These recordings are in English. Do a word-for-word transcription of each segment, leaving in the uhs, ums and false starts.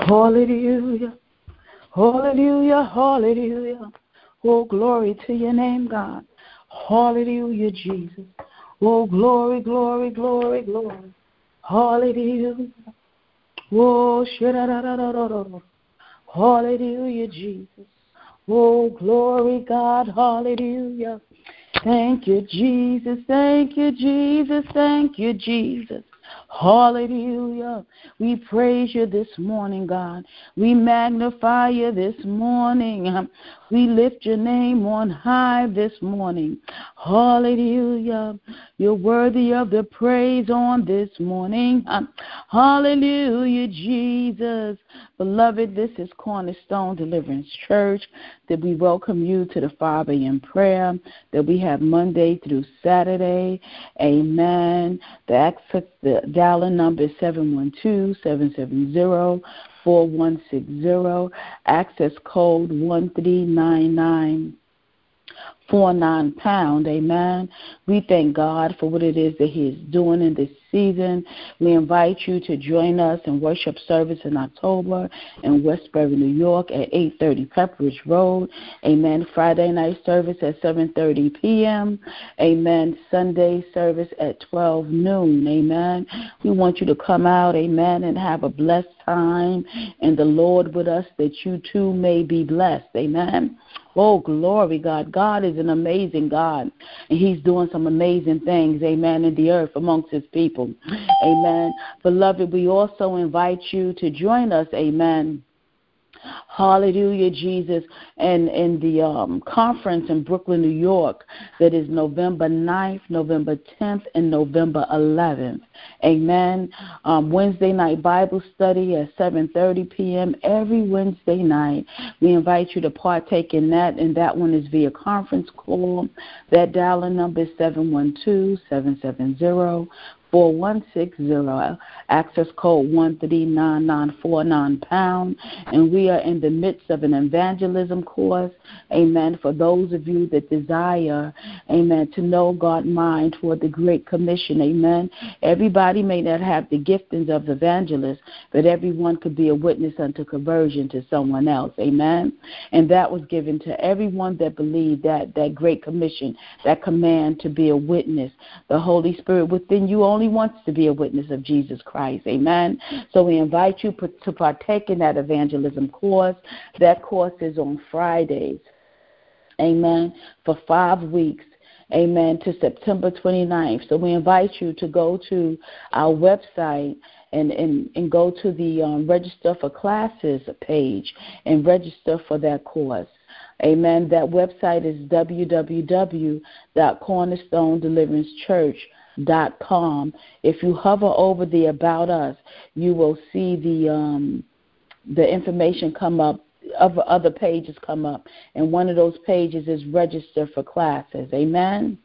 Hallelujah. Hallelujah. Hallelujah. Oh, glory to your name, God. Hallelujah, Jesus. Oh, glory, glory, glory, glory. Hallelujah. Oh, shirararararara. Hallelujah, Jesus. Oh, glory, God. Hallelujah. Thank you, Jesus. Thank you, Jesus. Thank you, Jesus. Hallelujah. We praise you this morning, God. We magnify you this morning. We lift your name on high this morning. Hallelujah. You're worthy of the praise on this morning. Hallelujah, Jesus. Beloved, this is Cornerstone Deliverance Church, that we welcome you to the five a.m. prayer that we have Monday through Saturday. Amen. The access, the dial number is seven one two, seven seven zero, four one six zero. Access code one three nine nine. Four nine pound, amen. We thank God for what it is that He is doing in this season. We invite you to join us in worship service in October in Westbury, New York at eight thirty Pepperidge Road. Amen. Friday night service at seven thirty p.m. Amen. Sunday service at twelve noon. Amen. We want you to come out, amen, and have a blessed time in the Lord with us, that you too may be blessed. Amen. Oh, glory, God. God is an amazing God, and He's doing some amazing things, amen, in the earth amongst His people. Amen. Beloved, we also invite you to join us, amen. Hallelujah, Jesus, and in the um, conference in Brooklyn, New York, that is November ninth, November tenth, and November eleventh. Amen. Um, Wednesday night Bible study at seven thirty p.m. every Wednesday night. We invite you to partake in that, and that one is via conference call. That dial number is seven one two, seven seven zero, four one six zero. Access code one three nine nine four nine pound. And we are in the midst of an evangelism course, amen, for those of you that desire, amen, to know God's mind toward the Great Commission, amen. Everybody may not have the giftings of the evangelist, but everyone could be a witness unto conversion to someone else, amen. And that was given to everyone that believed that, that Great Commission, that command to be a witness. The Holy Spirit within you only wants to be a witness of Jesus Christ, amen. So we invite you to partake in that evangelism course. That course is on Fridays, amen, for five weeks, amen, to September twenty-ninth. So we invite you to go to our website and, and, and go to the um, Register for Classes page and register for that course. Amen. That website is w w w dot cornerstone deliverance church dot com. If you hover over the About Us, you will see the um, the information come up, other, other pages come up, and one of those pages is Register for Classes. Amen.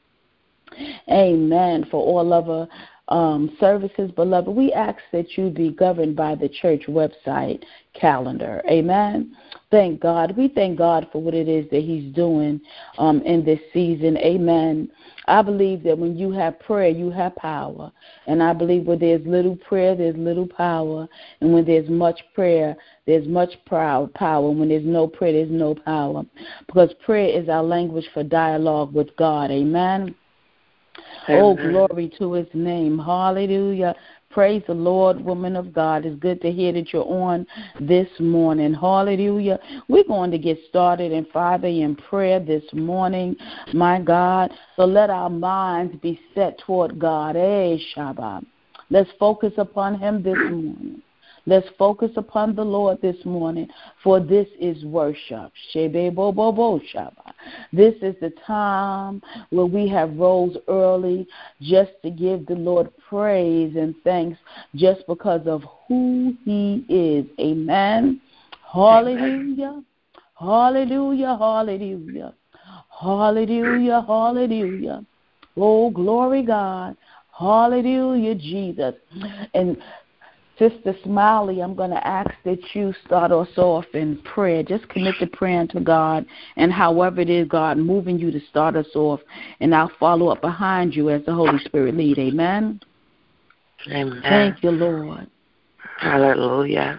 Amen. For all other um, services, beloved, we ask that you be governed by the church website calendar. Amen. Thank God. We thank God for what it is that He's doing um, in this season. Amen. I believe that when you have prayer, you have power. And I believe where there's little prayer, there's little power. And when there's much prayer, there's much power. When there's no prayer, there's no power. Because prayer is our language for dialogue with God. Amen. Amen. Oh, glory to His name. Hallelujah. Praise the Lord, woman of God. It's good to hear that you're on this morning. Hallelujah. We're going to get started in five a.m. prayer this morning, my God. So let our minds be set toward God. Hey, Shabbat. Let's focus upon Him this morning. Let's focus upon the Lord this morning, for this is worship. Shebe bo bo bo Shabbat. This is the time where we have rose early just to give the Lord praise and thanks just because of who He is. Amen. Hallelujah. Hallelujah. Hallelujah. Hallelujah. Hallelujah. Oh, glory God. Hallelujah, Jesus. And Sister Smiley, I'm going to ask that you start us off in prayer. Just commit the prayer to God, and however it is God moving you to start us off, and I'll follow up behind you as the Holy Spirit lead. Amen? Amen. Thank you, Lord. Hallelujah.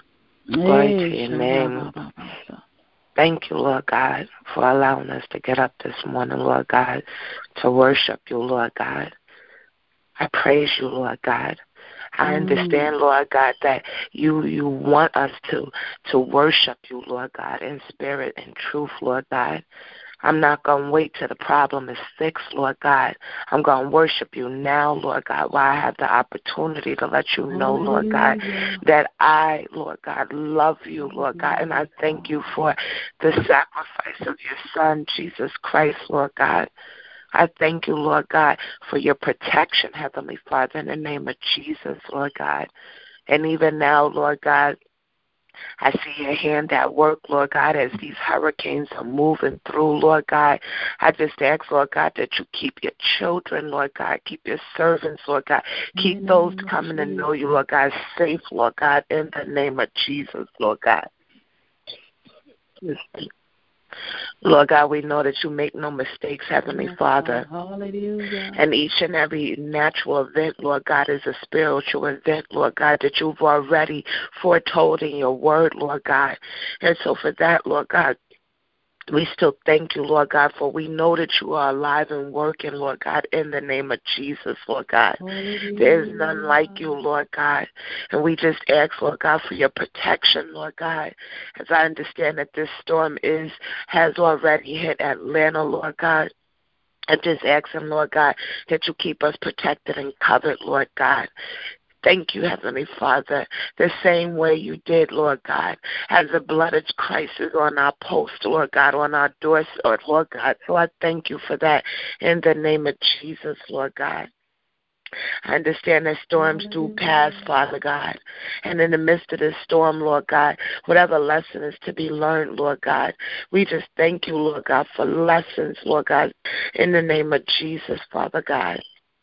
Glory to your name. Thank you, Lord God, for allowing us to get up this morning, Lord God, to worship you, Lord God. I praise you, Lord God. I understand, Lord God, that you you want us to to worship you, Lord God, in spirit and truth, Lord God. I'm not going to wait till the problem is fixed, Lord God. I'm going to worship you now, Lord God, while I have the opportunity to let you know, Lord God, that I, Lord God, love you, Lord God, and I thank you for the sacrifice of your Son, Jesus Christ, Lord God. I thank you, Lord God, for your protection, Heavenly Father, in the name of Jesus, Lord God. And even now, Lord God, I see your hand at work, Lord God, as these hurricanes are moving through, Lord God. I just ask, Lord God, that you keep your children, Lord God, keep your servants, Lord God, keep those coming to know you, Lord God, safe, Lord God, in the name of Jesus, Lord God. Lord God, we know that you make no mistakes, Heavenly yes, Father. Hallelujah. And each and every natural event, Lord God, is a spiritual event, Lord God, that you've already foretold in your word, Lord God. And so for that, Lord God, we still thank you, Lord God, for we know that you are alive and working, Lord God, in the name of Jesus, Lord God. Hallelujah. There is none like you, Lord God. And we just ask, Lord God, for your protection, Lord God. As I understand that this storm is has already hit Atlanta, Lord God. I just ask him, Lord God, that you keep us protected and covered, Lord God. Thank you, Heavenly Father, the same way you did, Lord God, as the blood of Christ is on our post, Lord God, on our doors, Lord God. So I thank you for that in the name of Jesus, Lord God. I understand that storms do pass, Father God. And in the midst of this storm, Lord God, whatever lesson is to be learned, Lord God, we just thank you, Lord God, for lessons, Lord God, in the name of Jesus, Father God.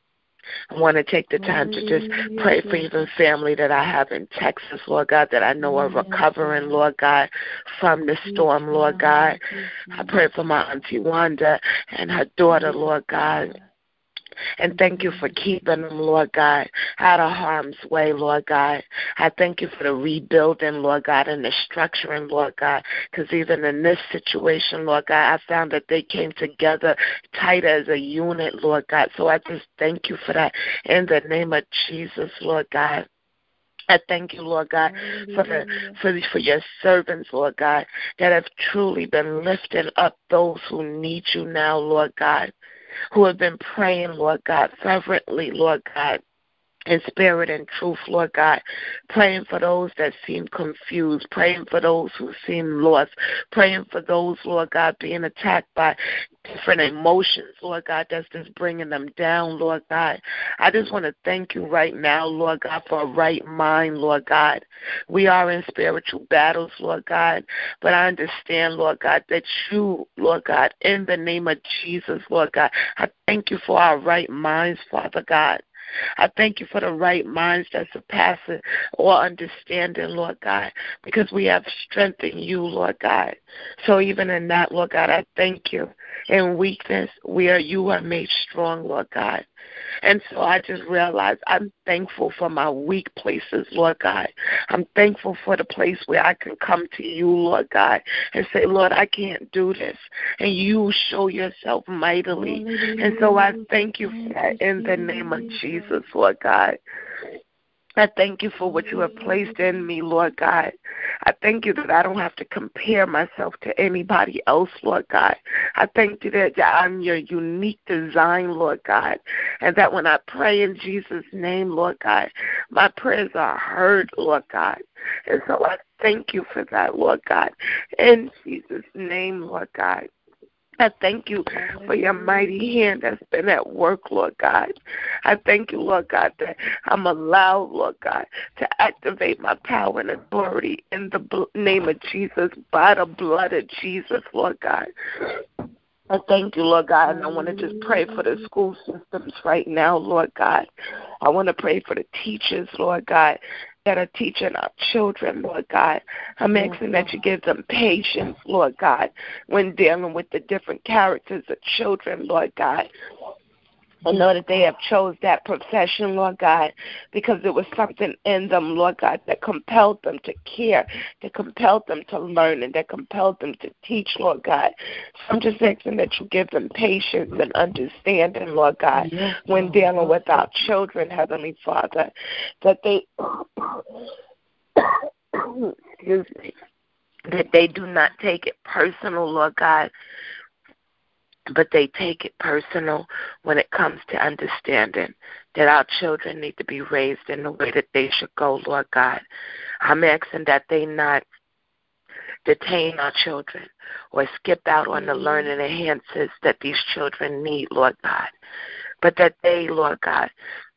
I want to take the time to just pray for even family that I have in Texas, Lord God, that I know are recovering, Lord God, from the storm, Lord God. I pray for my Auntie Wanda and her daughter, Lord God. And thank you for keeping them, Lord God, out of harm's way, Lord God. I thank you for the rebuilding, Lord God, and the structuring, Lord God, because even in this situation, Lord God, I found that they came together tight as a unit, Lord God. So I just thank you for that in the name of Jesus, Lord God. I thank you, Lord God, for the for the, for your servants, Lord God, that have truly been lifting up those who need you now, Lord God, who have been praying, Lord God, fervently, Lord God, in spirit and truth, Lord God, praying for those that seem confused, praying for those who seem lost, praying for those, Lord God, being attacked by different emotions, Lord God, that's just bringing them down, Lord God. I just want to thank you right now, Lord God, for a right mind, Lord God. We are in spiritual battles, Lord God, but I understand, Lord God, that you, Lord God, in the name of Jesus, Lord God, I thank you for our right minds, Father God. I thank you for the right minds that surpass all understanding, Lord God, because we have strength in you, Lord God. So even in that, Lord God, I thank you. In weakness, we are you are made strong, Lord God. And so I just realized I'm thankful for my weak places, Lord God. I'm thankful for the place where I can come to you, Lord God, and say, Lord, I can't do this. And you show yourself mightily. And so I thank you for that in the name of Jesus, Lord God. I thank you for what you have placed in me, Lord God. I thank you that I don't have to compare myself to anybody else, Lord God. I thank you that I'm your unique design, Lord God, and that when I pray in Jesus' name, Lord God, my prayers are heard, Lord God. And so I thank you for that, Lord God. In Jesus' name, Lord God. I thank you for your mighty hand that's been at work, Lord God. I thank you, Lord God, that I'm allowed, Lord God, to activate my power and authority in the name of Jesus, by the blood of Jesus, Lord God. I thank you, Lord God, and I want to just pray for the school systems right now, Lord God. I want to pray for the teachers, Lord God, that are teaching our children, Lord God. I'm asking that you give them patience, Lord God, when dealing with the different characters of children, Lord God. I know that they have chose that profession, Lord God, because there was something in them, Lord God, that compelled them to care, that compelled them to learn, and that compelled them to teach, Lord God. So I'm just asking that you give them patience and understanding, Lord God, yes, when Lord. dealing with our children, Heavenly Father, that they, excuse me, that they do not take it personal, Lord God, but they take it personal when it comes to understanding that our children need to be raised in the way that they should go, Lord God. I'm asking that they not detain our children or skip out on the learning enhances that these children need, Lord God, but that they, Lord God,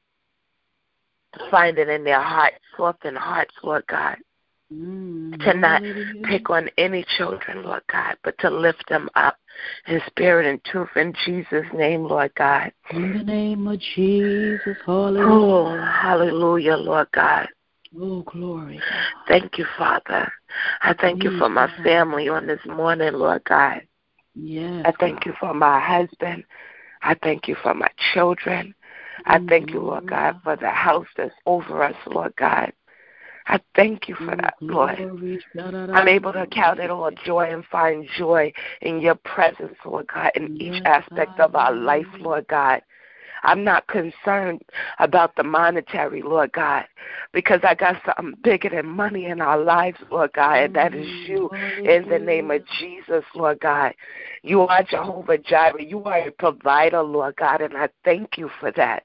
find it in their hearts, soften hearts, Lord God, Mm, to not pick on any children, Lord God, but to lift them up in spirit and truth in Jesus' name, Lord God. In the name of Jesus, hallelujah. Oh, hallelujah, Lord God. Oh, glory. Thank you, Father. I thank you for my family on this morning, Lord God. Yes. I thank you for my husband. I thank you for my children. I thank you, Lord God, for the house that's over us, Lord God. I thank you for that, Lord. I'm able to count it all joy and find joy in your presence, Lord God, in each aspect of our life, Lord God. I'm not concerned about the monetary, Lord God, because I got something bigger than money in our lives, Lord God, and that is you in the name of Jesus, Lord God. You are Jehovah Jireh. You are a provider, Lord God, and I thank you for that.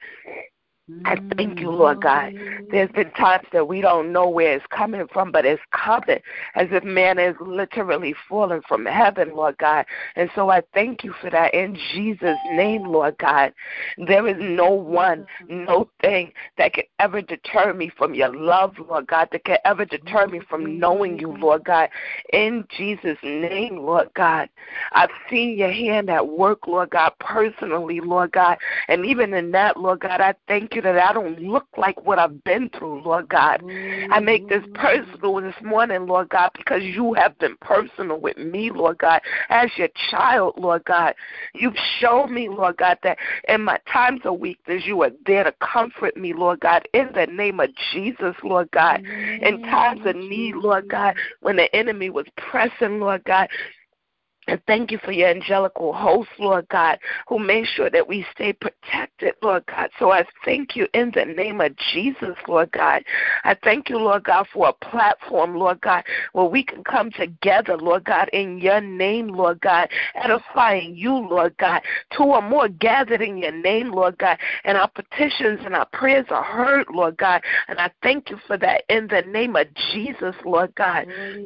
I thank you, Lord God. There's been times that we don't know where it's coming from, but it's coming as if man is literally falling from heaven, Lord God. And so I thank you for that in Jesus' name, Lord God. There is no one, no thing that can ever deter me from your love, Lord God, that can ever deter me from knowing you, Lord God. In Jesus' name, Lord God. I've seen your hand at work, Lord God, personally, Lord God. And even in that, Lord God, I thank you that I don't look like what I've been through, Lord God. I make this personal this morning, Lord God, because you have been personal with me, Lord God, as your child, Lord God. You've shown me, Lord God, that in my times of weakness, you are there to comfort me, Lord God, in the name of Jesus, Lord God. In times of need, Lord God, when the enemy was pressing, Lord God, and thank you for your angelical host, Lord God, who made sure that we stay protected, Lord God. So I thank you in the name of Jesus, Lord God. I thank you, Lord God, for a platform, Lord God, where we can come together, Lord God, in your name, Lord God, edifying you, Lord God. Two or more gathered in your name, Lord God, and our petitions and our prayers are heard, Lord God. And I thank you for that in the name of Jesus, Lord God.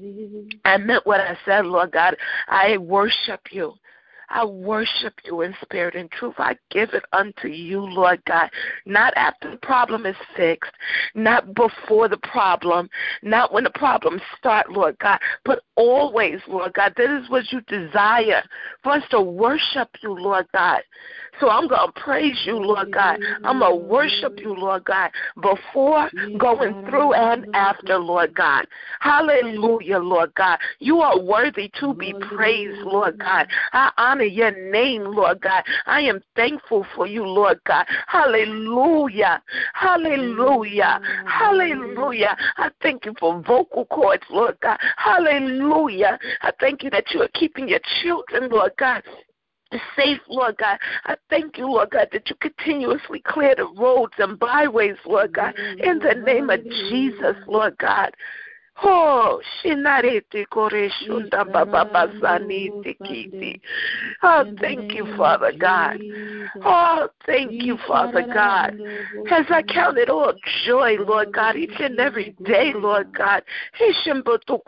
I meant what I said, Lord God. I worship you. I worship you in spirit and truth. I give it unto you, Lord God, not after the problem is fixed, not before the problem, not when the problems start, Lord God, but always, Lord God. This is what you desire, for us to worship you, Lord God. So I'm going to praise you, Lord God. I'm going to worship you, Lord God, before, going through, and after, Lord God. Hallelujah, Lord God. You are worthy to be praised, Lord God. I honor your name, Lord God. I am thankful for you, Lord God. Hallelujah. Hallelujah. Hallelujah. I thank you for vocal cords, Lord God. Hallelujah. I thank you that you are keeping your children, Lord God, safe, Lord God. I thank you, Lord God, that you continuously clear the roads and byways, Lord God, in the name of Jesus, Lord God. Oh, shinarete koreshunda bababazanite kiti. Oh, thank you, Father God. Oh, thank you, Father God. As I count it all joy, Lord God, each and every day, Lord God. Thank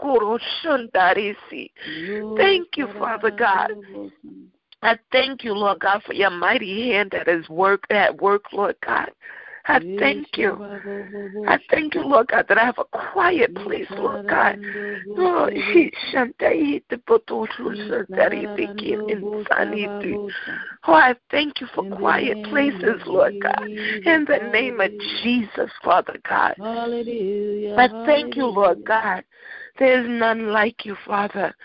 you, Father God. I thank you, Lord God, for your mighty hand that is work at work, Lord God. I thank you. I thank you, Lord God, that I have a quiet place, Lord God. Oh, I thank you for quiet places, Lord God. In the name of Jesus, Father God. I thank you, Lord God. There is none like you, Father.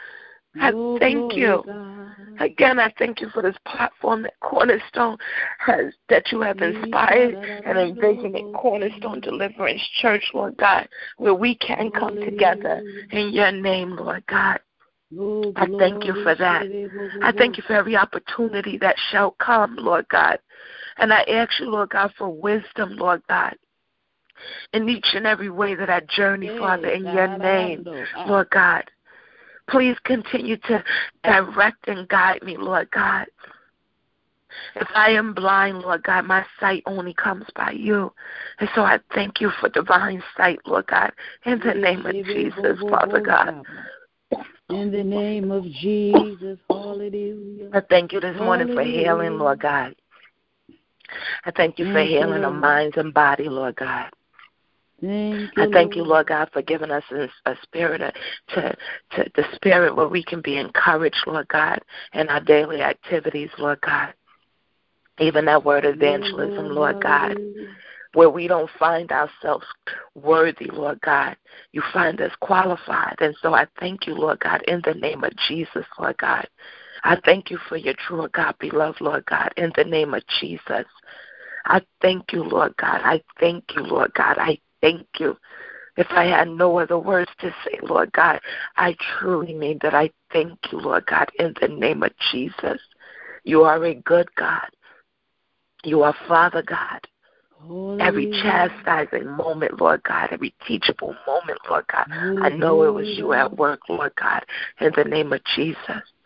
I Oh, thank you. God. Again, I thank you for this platform that Cornerstone has, that you have inspired and envisioned at Cornerstone Deliverance Church, Lord God, where we can come together in your name, Lord God. Oh, I thank you for that. I thank you for every opportunity that shall come, Lord God. And I ask you, Lord God, for wisdom, Lord God, in each and every way that I journey, Father, in your name, Lord God. Please continue to direct and guide me, Lord God. If I am blind, Lord God, my sight only comes by you. And so I thank you for divine sight, Lord God, in the name of Jesus, Father God. In the name of Jesus, hallelujah. I thank you this morning for healing, Lord God. I thank you for Thank you, healing our Lord. minds and body, Lord God. Thank you, I thank you, Lord. Lord God, for giving us a, a spirit, of, to, to the spirit where we can be encouraged, Lord God, in our daily activities, Lord God. Even that word evangelism, Oh, Lord God, hallelujah. where we don't find ourselves worthy, Lord God. You find us qualified. And so I thank you, Lord God, in the name of Jesus, Lord God. I thank you for your true God, beloved, Lord God, in the name of Jesus. I thank you, Lord God. I thank you, Lord God. I thank you. If I had no other words to say, Lord God, I truly mean that I thank you, Lord God, in the name of Jesus. You are a good God. You are Father God. Holy. Every chastising moment, Lord God, every teachable moment, Lord God, I know it was you at work, Lord God, in the name of Jesus.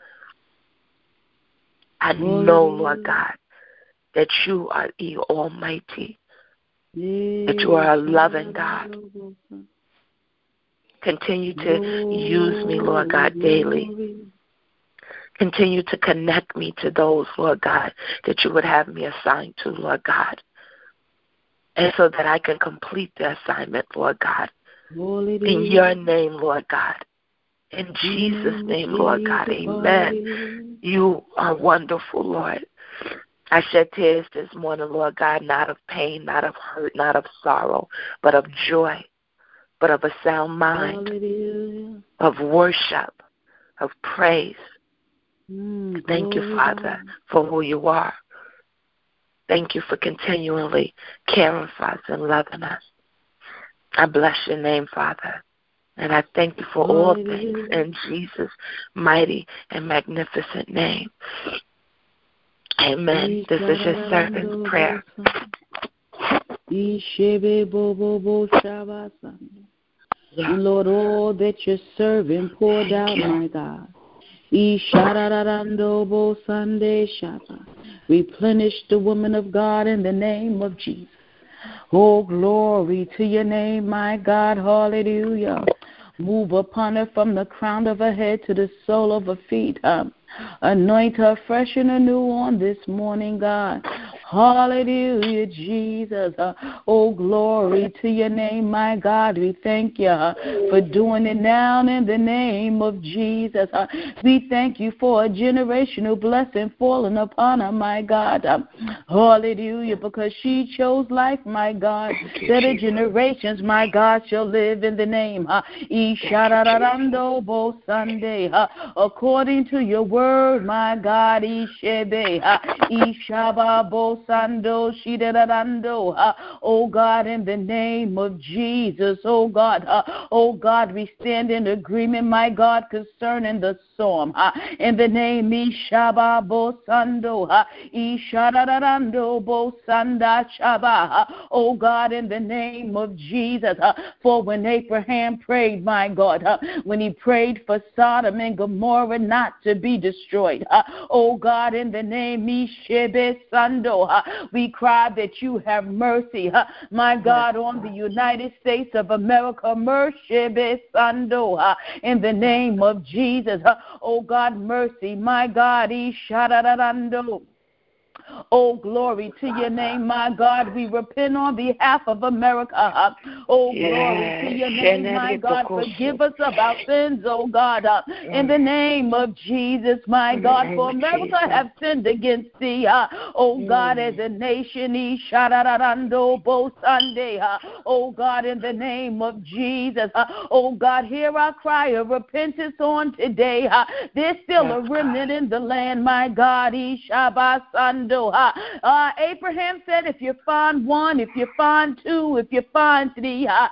I know, Lord God, that you are the Almighty, that you are a loving God. Continue to use me, Lord God, daily. Continue to connect me to those, Lord God, that you would have me assigned to, Lord God. And so that I can complete the assignment, Lord God. In your name, Lord God. In Jesus' name, Lord God. Amen. You are wonderful, Lord. I shed tears this morning, Lord God, not of pain, not of hurt, not of sorrow, but of joy, but of a sound mind, of worship, of praise. Thank you, Father, for who you are. Thank you for continually caring for us and loving us. I bless your name, Father. And I thank you for all things in Jesus' mighty and magnificent name. Amen. This is your servant's prayer. Lord, all that your servant poured out, my God. Replenish the woman of God in the name of Jesus. Oh, glory to your name, my God. Hallelujah. Move upon her from the crown of her head to the sole of her feet. Um, anoint her fresh and anew on this morning, God. Hallelujah, Jesus. Uh, oh, glory to your name, my God. We thank you uh, for doing it now in the name of Jesus. Uh, we thank you for a generational blessing falling upon her, my God. Uh, hallelujah, because she chose life, my God, that the generations, my God, shall live in the name. Uh, Sunday, uh, according to your word, my God. Ishebe, uh, Ishababo Sando, Shidarando, uh, oh God, in the name of Jesus, oh God, uh, oh God, we stand in agreement, my God, concerning the storm, uh, in the name Ishababo Sando, uh, Ishadarando Bo Sanda Shaba, uh, oh God, in the name of Jesus, uh, for when Abraham prayed, my God, uh, when he prayed for Sodom and Gomorrah not to be destroyed, uh, oh God, in the name Ishebe Sando, uh, we cry that you have mercy, uh, my God, on the United States of America, mercy, Sando, uh, in the name of Jesus, uh, oh God, mercy, my God, Ishadadando. Oh, glory to your name, my God. We repent on behalf of America. Oh, glory to your name, my God. Forgive us of our sins, oh God. In the name of Jesus, my God. For America have sinned against thee. Oh, God, as a nation. Oh, God, in the name of Jesus. Oh, God, hear our cry of repentance on today. There's still a remnant in the land, my God. Uh, Abraham said, if you find one, if you find two, if you find three, uh,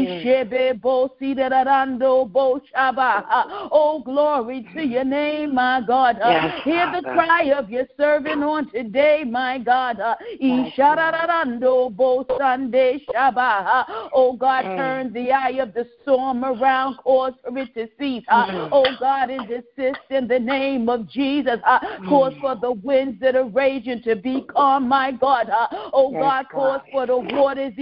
oh, glory to your name, my God. Uh, yes, hear the cry of your servant on today, my God. Uh, oh, God, turn the eye of the storm around, cause for it to cease. Uh, oh, God, and desist in the name of Jesus. Uh, cause for the winds that are raging to be calm, my God. Uh, oh, yes, God, cause for the waters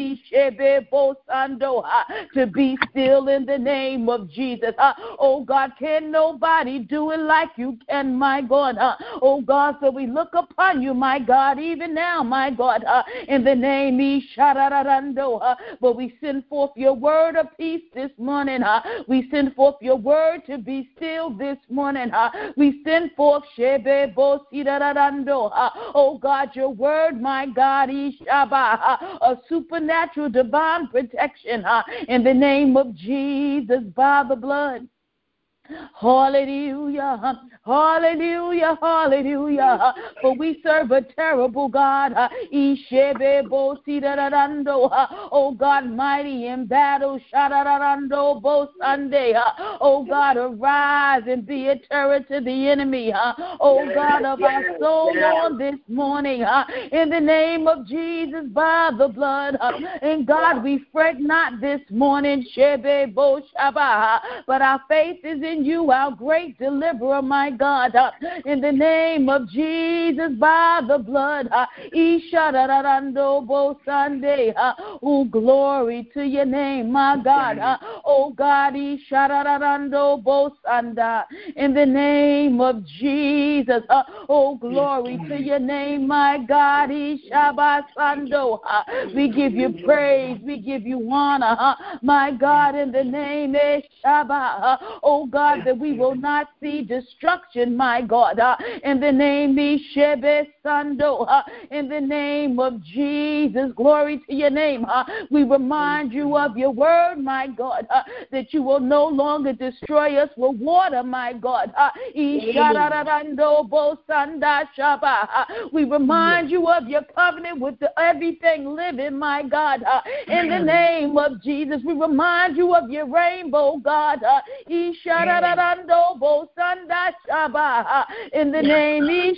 uh, to be still in the name of Jesus. Uh, oh, God, can nobody do it like you can, my God. Uh, oh, God, so we look upon you, my God, even now, my God, uh, in the name uh, but we send forth your word of peace this morning. Uh, we send forth your word to be still this morning. Uh, we send forth Shebe Bosidarando. Uh, oh God, your word, my God, Ishaba, uh, a supernatural divine protection uh, in the name of Jesus by the blood. Hallelujah, hallelujah, hallelujah. For we serve a terrible God. Oh God, mighty in battle. Oh God, arise and be a terror to the enemy. Oh God of our soul on this morning. In the name of Jesus by the blood. And God, we fret not this morning. But our faith is in you, our great deliverer, my God, uh, in the name of Jesus by the blood. Uh, uh, oh, glory to your name, my God. Uh, oh, God, in the name of Jesus. Uh, oh, glory to your name, my God. Uh, we give you praise. We give you honor, uh, my God, in the name of Shabbat. Uh, oh, God, that we will not see destruction, my God, uh, in the name of Shebe Sando, uh, in the name of Jesus, glory to your name. Uh, we remind you of your word, my God, uh, that you will no longer destroy us with water, my God. Uh, we remind you of your covenant with the everything living, my God, uh, in the name of Jesus. We remind you of your rainbow, God, uh, in the name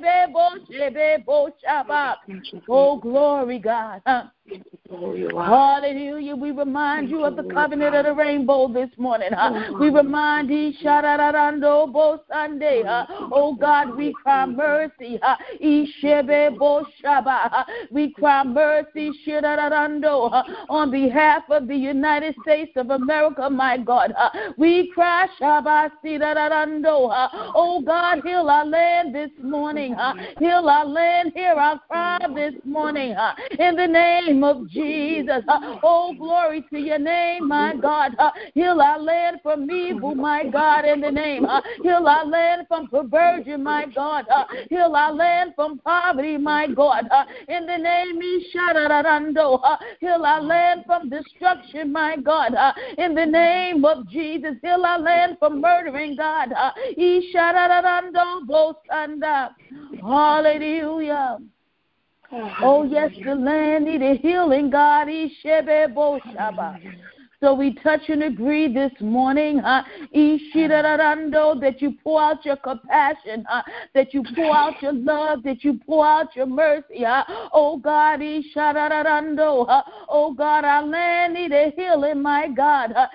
oh, glory, God. Hallelujah. We remind you of the covenant of the rainbow this morning. Huh? We remind you, oh God, we cry mercy. Huh? We cry mercy on behalf of the United States of America, my God. Huh? We cry, oh God, heal our land this morning. Huh? Heal our land, hear our cry this morning. Huh? In the name of Jesus. Uh, oh, glory to your name, my God. Uh, heal our land from evil, my God, in the name. Uh, heal our land from perversion, my God. Uh, heal our land from poverty, my God. Uh, in the name of uh, heal our land from destruction, my God. Uh, in the name of Jesus, heal our land from murdering, God. Uh, hallelujah. Oh, yes, the land needed healing, God. So we touch and agree this morning, huh? that you pour out your compassion, huh? that you pour out your love, that you pour out your mercy. Huh? Oh, God, huh? oh, God, our land needed healing, my God. Huh?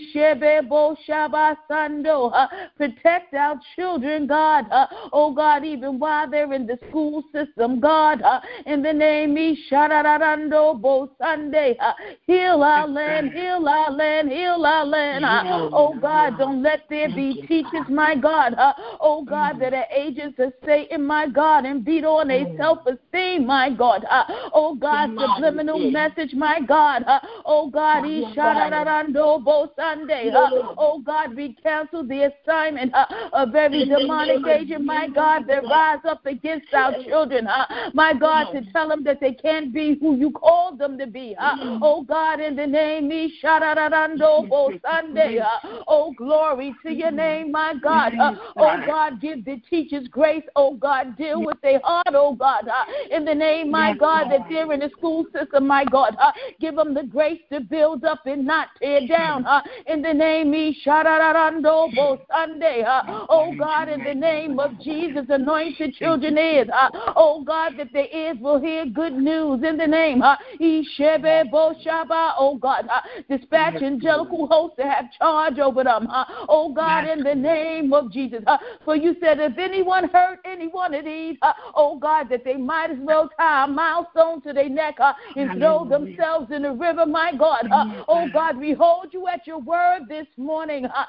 Huh? Protect our children, God. Huh? Oh, God, even while they're in the school system, God, huh? in the name of Sunday, huh? heal our land, heal our land, heal our land. Uh, oh God, don't let there be teachers, my God. Uh, oh God, that are agents of Satan, my God, and beat on their self-esteem, my God. Uh, oh God, subliminal message, my God. Uh, oh God, Ishadadadando Sunday. Uh, oh God, we cancel the assignment uh, of every demonic agent, my God, that rise up against our children. Uh, my God, to tell them that they can't be who you called them to be. Uh, oh God, in the name, Ishadadadando Sunday. Uh, oh, glory to your name, my God. Uh, oh God, give the teachers grace. Oh God, deal with their heart, oh God. Uh, in the name, my God, that they're in the school system, my God. Uh, give them the grace to build up and not tear down. Uh, in the name, Ishadadadando Sunday. Uh, oh God, in the name of Jesus, anoint the children ears. Uh, oh God, that their ears will hear good news. In the name, uh, oh God, uh, dispatch angelical hosts to have charge over them. Uh, oh God, in the name of Jesus. Uh, for you said, if anyone hurt any one of these, uh, oh God, that they might as well tie a milestone to their neck uh, and throw themselves in the river, my God. Uh, oh God, we hold you at your word this morning. Uh,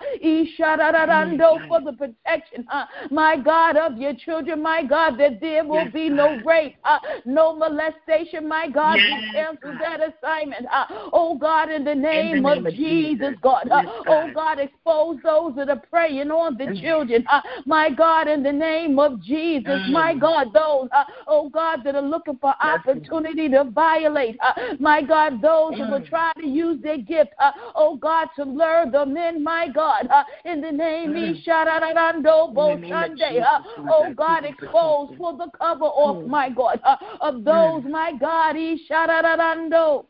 for the protection, uh, my God, of your children, my God, that there will be no rape, uh, no molestation, my God. We cancel that assignment. Uh, oh God, in the name, in the name of, of Jesus, Jesus, God. Uh, yes, God. Oh God, expose those that are preying on the children. Uh, my God, in the name of Jesus, mm. my God, those, uh, oh God, that are looking for yes, opportunity God. to violate. Uh, my God, those mm. that will try to use their gift, uh, oh God, to lure them in, my God, uh, in the name mm. of Sunday. Uh, oh God, expose, pull the cover off, my God, uh, of those, mm. my God, Ishadadando.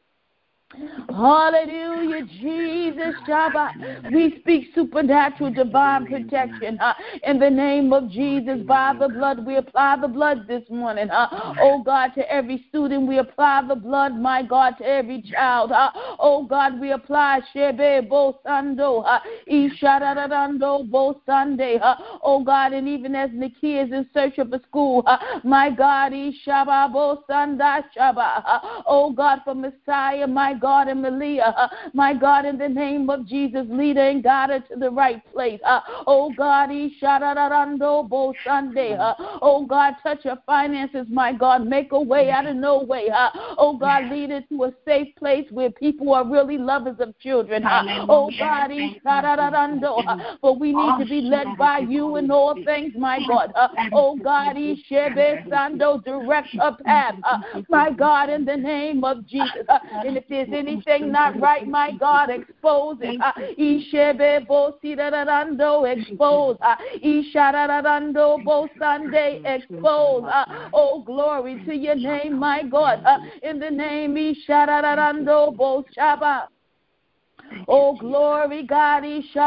Hallelujah, Jesus, Shabbat. We speak supernatural divine protection uh, in the name of Jesus. By the blood, we apply the blood this morning. Uh, oh God, to every student, we apply the blood, my God, to every child. Uh, oh God, we apply Shebe Bo Sando, uh, Ishadadando Bo Sunday. Uh, oh God, and even as Nikia is in search of a school, uh, my God, Ishaba Bo Sanda Shaba. Uh, oh God, for Messiah, my God, and Malia, uh, my God, in the name of Jesus, lead her and guide her to the right place. Uh, oh God, Ishadadando Bo Sunday. Uh, oh God, touch her finances, my God, make a way out of no way. Uh, oh God, lead her to a safe place where people are really lovers of children. Uh, oh God, Ishadadando. Uh, for we need to be led by you in all things, my God. Uh, oh God, Ishebe Sando, direct her path. Uh, my God, in the name of Jesus. Uh, and if there's anything not right, my God, expose it. Uh, Ishebe Bo Sidadando, expose. Uh, Ishadadando Bo Sunday, expose. Uh, oh, glory to your name, my God. Uh, in the name Ishadadando Bo Shaba. Oh, glory, God.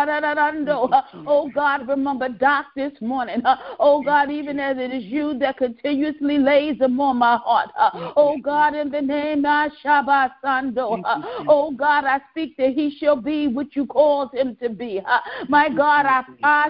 Oh, God, remember Doc this morning. Oh, God, even as it is you that continuously lays them on my heart. Oh, God, in the name of Shabbat Sando. Oh, God, I speak that he shall be what you called him to be. My God, I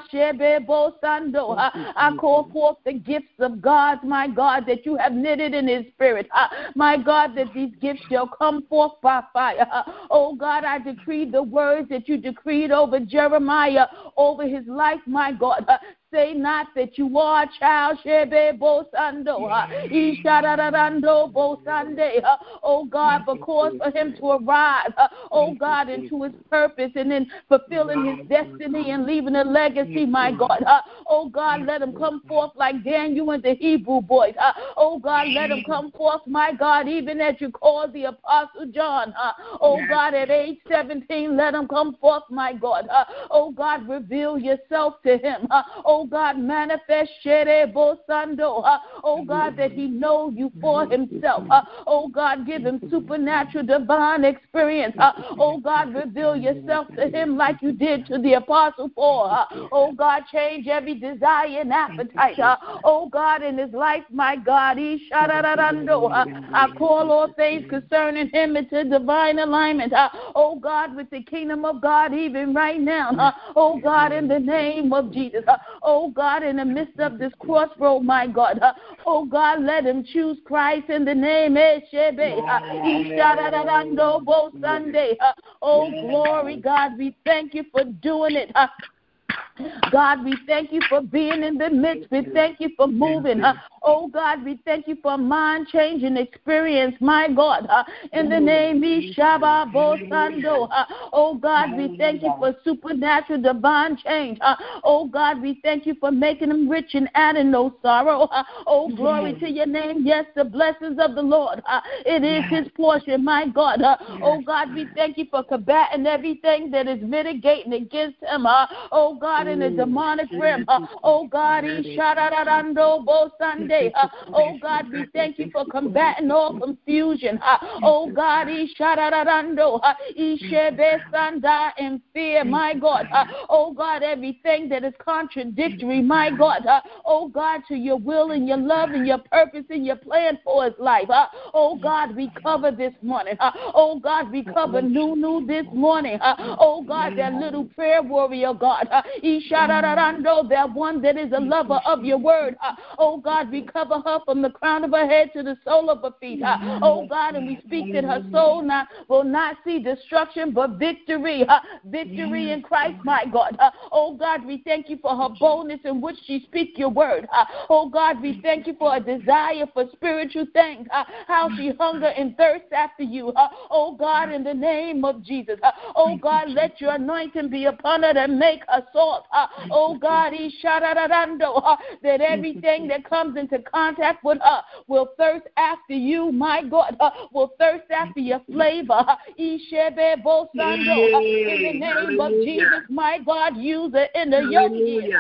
I call forth the gifts of God, my God, that you have knitted in his spirit. My God, that these gifts shall come forth by fire. Oh, God, I decree the words that you decreed over Jeremiah, over his life, my God. Uh, say not that you are a child. Shebe Bo Sando, uh, Ishadadando Bo Sunday. Uh, oh God, but cause for him to arrive, uh, oh God, into his purpose and in fulfilling his destiny and leaving a legacy, my God. Uh, oh God, let him come forth like Daniel and the Hebrew boys. Uh, oh God, let him come forth, my God, even as you called the Apostle John. Uh, oh God, at age seventeen, let him come forth, my God. Uh, oh God, reveal yourself to him. Uh, oh God, manifest Sherebo Sando. Uh, oh God, that he know you for himself. Uh, oh God, give him supernatural divine experience. Uh, oh God, reveal yourself to him like you did to the Apostle Paul. Uh, oh God, change every desire and appetite. Uh, oh God, in his life, my God, he shadadadando. Uh, I call all things concerning him into divine alignment. Uh, oh God, with the kingdom of God even right now. Uh, oh God, in the name of Jesus. Uh, oh oh God, in the midst of this crossroad, my God, uh, oh God, let him choose Christ in the name of Shebe. Sunday. Uh, oh, glory, God, we thank you for doing it. Uh, God, we thank you for being in the midst. We thank you for moving. Uh, oh, God, we thank you for mind-changing experience, my God. Uh, in the name of Shaba Bosando. Uh, oh, God, we thank you for supernatural divine change. Uh, oh, God, we thank you for making them rich and adding no sorrow. Uh, oh, glory to your name. Yes, the blessings of the Lord. Uh, it is his portion, my God. Uh, oh, God, we thank you for combating everything that is mitigating against him. Uh, oh, God, in the demonic realm. Uh, oh, God, he Shadarando Bo Sunday. Uh, oh, God, we thank you for combating all confusion. Uh, oh, God, he Shadarando. Uh, he Shebe Sanda in fear, my God. Uh, oh, God, everything that is contradictory, my God. Uh, oh, God, to your will and your love and your purpose and your plan for his life. Uh, oh, God, we cover this morning. Uh, oh, God, we cover new, new this morning. Uh, oh, God, that little prayer warrior, God. Uh, Ishararando, that one that is a lover of your word. Uh, oh, God, we cover her from the crown of her head to the sole of her feet. Uh, oh, God, and we speak that her soul not, will not see destruction, but victory. Uh, victory in Christ, my God. Uh, oh, God, we thank you for her boldness in which she speaks your word. Uh, oh, God, we thank you for a desire for spiritual things. Uh, how she hunger and thirsts after you. Uh, oh, God, in the name of Jesus. Uh, oh, God, let your anointing be upon her and make her salt. Uh, oh, God, he shadarando, uh, that everything that comes into contact with her will thirst after you, my God, uh, will thirst after your flavor. Uh, Ishebe Bosando, uh, in the name of Jesus, my God, use it in the young year.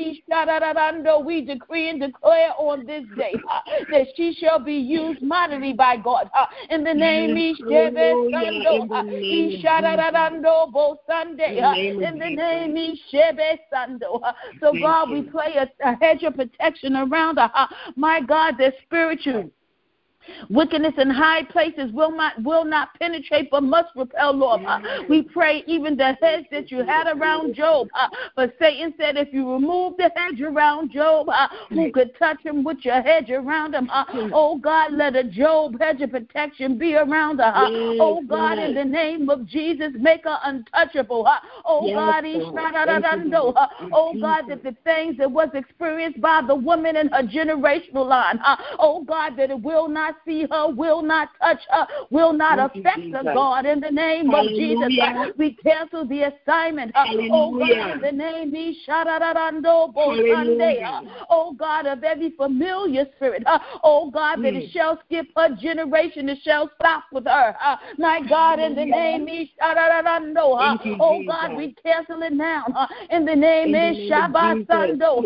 Uh, we decree and declare on this day uh, that she shall be used mightily by God. Uh, in the name Ishebe Sando, uh, Ishadarando Bo Sunday, uh, in the name Ishebe Sando. Uh, so God, we play a, a hedge of protection around her. Uh, my God, the spiritual wickedness in high places will not will not penetrate but must repel, Lord. Uh, we pray even the hedge that you had around Job. Uh, but Satan said if you remove the hedge around Job, uh, who could touch him with your hedge around him? Uh, oh, God, let a Job hedge of protection be around her. Uh, oh, God, in the name of Jesus, make her untouchable. Uh, oh, God, uh, oh, God, that the things that was experienced by the woman in her generational line, uh, oh, God, that it will not see her, will not touch her, will not affect her, God, in the name of Jesus. Uh, we cancel the assignment. Uh, oh, God, in the name of Shadarando Sunday. Uh, oh, God, of every familiar spirit. Uh, oh, God, that it shall skip her generation, it shall stop with her. Uh, my God, in the name of Shadarando. Uh, oh, God, we cancel it now. Uh, in the name of Shabbat Sando.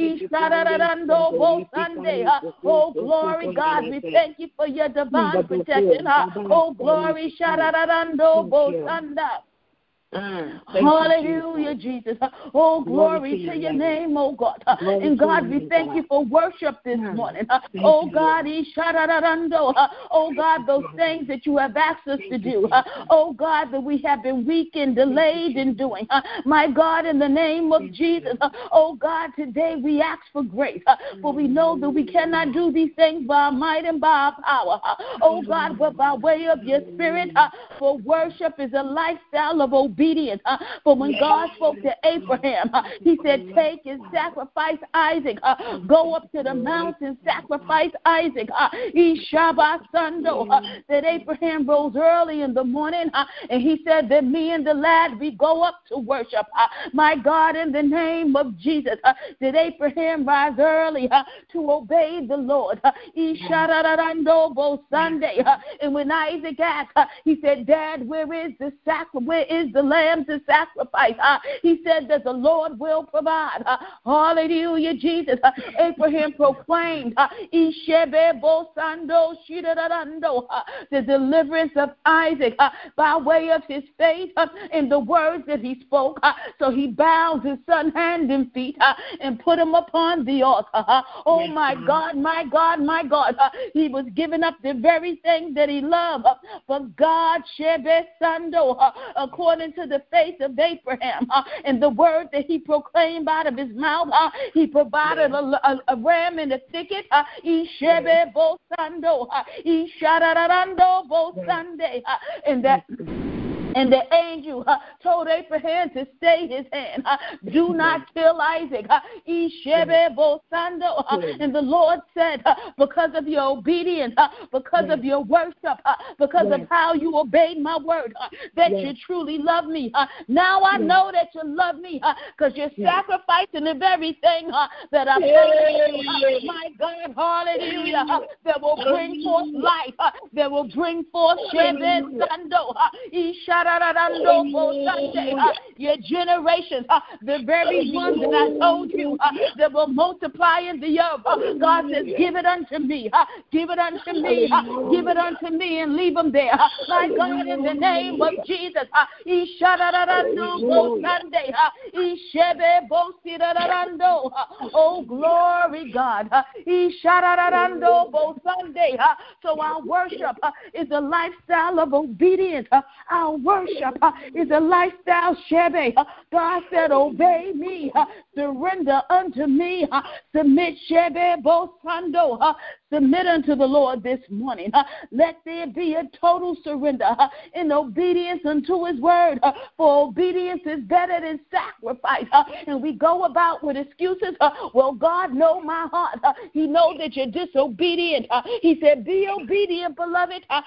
Shadarando Sunday. Oh, glory, God, we thank you for your divine protection. Oh, glory, Shadarando Bosanda. Mm, hallelujah, Jesus. Oh, glory, glory to your name, oh God. Glory and God, we thank God. you for worship this mm. morning. Thank oh God, oh God, those things that you have asked us to do. Oh God, that we have been weak and delayed in doing. My God, in the name of Jesus. Oh God, today we ask for grace. For we know that we cannot do these things by our might and by our power. Oh God, but by way of your spirit. For worship is a lifestyle of obedience. Obedience. Uh, for when God spoke to Abraham, uh, he said, take and sacrifice Isaac. Uh, go up to the mountain, sacrifice Isaac. Uh, Shabbat uh, that Abraham rose early in the morning, uh, and he said that me and the lad, we go up to worship. Uh, my God, in the name of Jesus, uh, did Abraham rise early uh, to obey the Lord? Uh, Sunday, uh, and when Isaac asked, uh, he said, Dad, where is the sacrifice? Where is the lamb to sacrifice? Uh, he said that the Lord will provide. Uh, hallelujah, Jesus. Uh, Abraham proclaimed uh, uh, the deliverance of Isaac uh, by way of his faith uh, in the words that he spoke. Uh, so he bound his son hand and feet uh, and put him upon the altar. Uh, oh, yes, my God, my God, my God. Uh, he was giving up the very thing that he loved. Uh, but God, Shebe Sando, uh, according to to the face of Abraham, uh, and the word that he proclaimed out of his mouth, uh, he provided a, a, a ram in the thicket, uh, Ishebe bo sando, uh, Ishararando bo Sunday, uh, and that And the angel uh, told Abraham to stay his hand. Uh, do not kill Isaac. Uh, uh, and the Lord said, uh, because of your obedience, uh, because of your worship, uh, because of how you obeyed my word, uh, that you truly love me. Uh, now I know that you love me because uh, you're sacrificing the very thing uh, that I'm doing. Uh, my God, hallelujah, uh, that will bring forth life, uh, that will bring forth Shebe Sando, uh, Isha your generations, uh, the very ones that I told you uh, that will multiply in the earth. Uh, God says, give it unto me. Uh, give it unto me. Uh, give it unto me and leave them there. Uh, my God, in the name of Jesus. Uh, oh, glory, God. Uh, so our worship uh, is a lifestyle of obedience. Uh, our worship uh, is a lifestyle, Shebe. Uh, God said, obey me, uh, surrender unto me, uh, submit, Shebe, Bosando, uh, submit unto the Lord this morning. Uh, let there be a total surrender uh, in obedience unto his word, uh, for obedience is better than sacrifice. Uh, and we go about with excuses. Uh, well, God knows my heart. Uh, he knows that you're disobedient. Uh, he said, be obedient, beloved. Uh,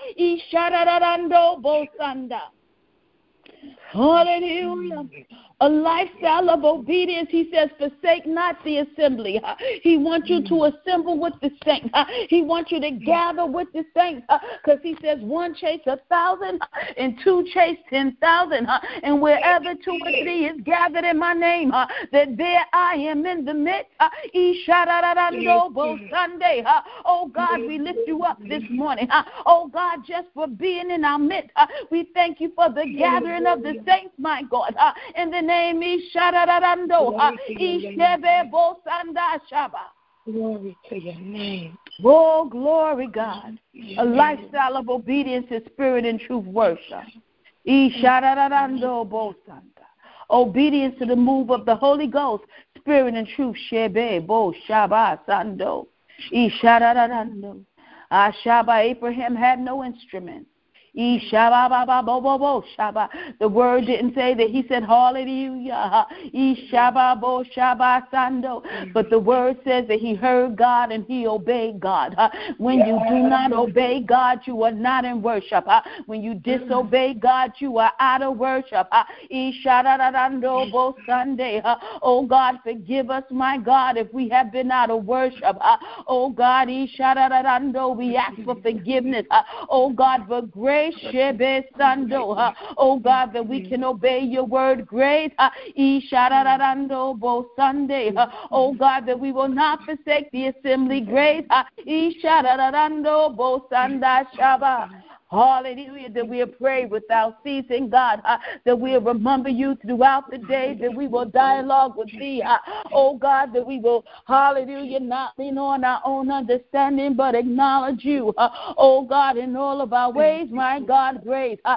Hallelujah. A lifestyle of obedience. He says, forsake not the assembly. Uh, he wants you to assemble with the saints. Uh, he wants you to gather with the saints because uh, he says one chase a thousand uh, and two chase ten thousand. Uh, and wherever two or three is gathered in my name, uh, that there I am in the midst. Uh, Sunday. Uh, oh God, we lift you up this morning. Uh, oh God, just for being in our midst. Uh, we thank you for the gathering of the saints, my God. Uh, in the name is Shadarando, Ishebe Bosanda Shaba. Glory to your name. Oh, glory, God. A lifestyle of obedience to spirit and truth worship. Ishadarando Bosanda. Obedience to the move of the Holy Ghost, spirit and truth. Shebe Bo Shaba Sando. Ishadarando. Ashaba, Abraham had no instrument. The word didn't say that. He said hallelujah. But the word says that he heard God and he obeyed God. When you do not obey God, you are not in worship. When you disobey God, you are out of worship. Oh God, forgive us, my God, if we have been out of worship. Oh God, we ask for forgiveness. Oh God, for grace. Oh God, that we can obey your word. Great. Oh God, that we will not forsake the assembly. Great. Hallelujah, that we'll pray without ceasing, God, uh, that we'll remember you throughout the day, that we will dialogue with thee, uh, oh God, that we will, hallelujah, not lean on our own understanding, but acknowledge you, uh, oh God, in all of our ways, my God, great. Uh,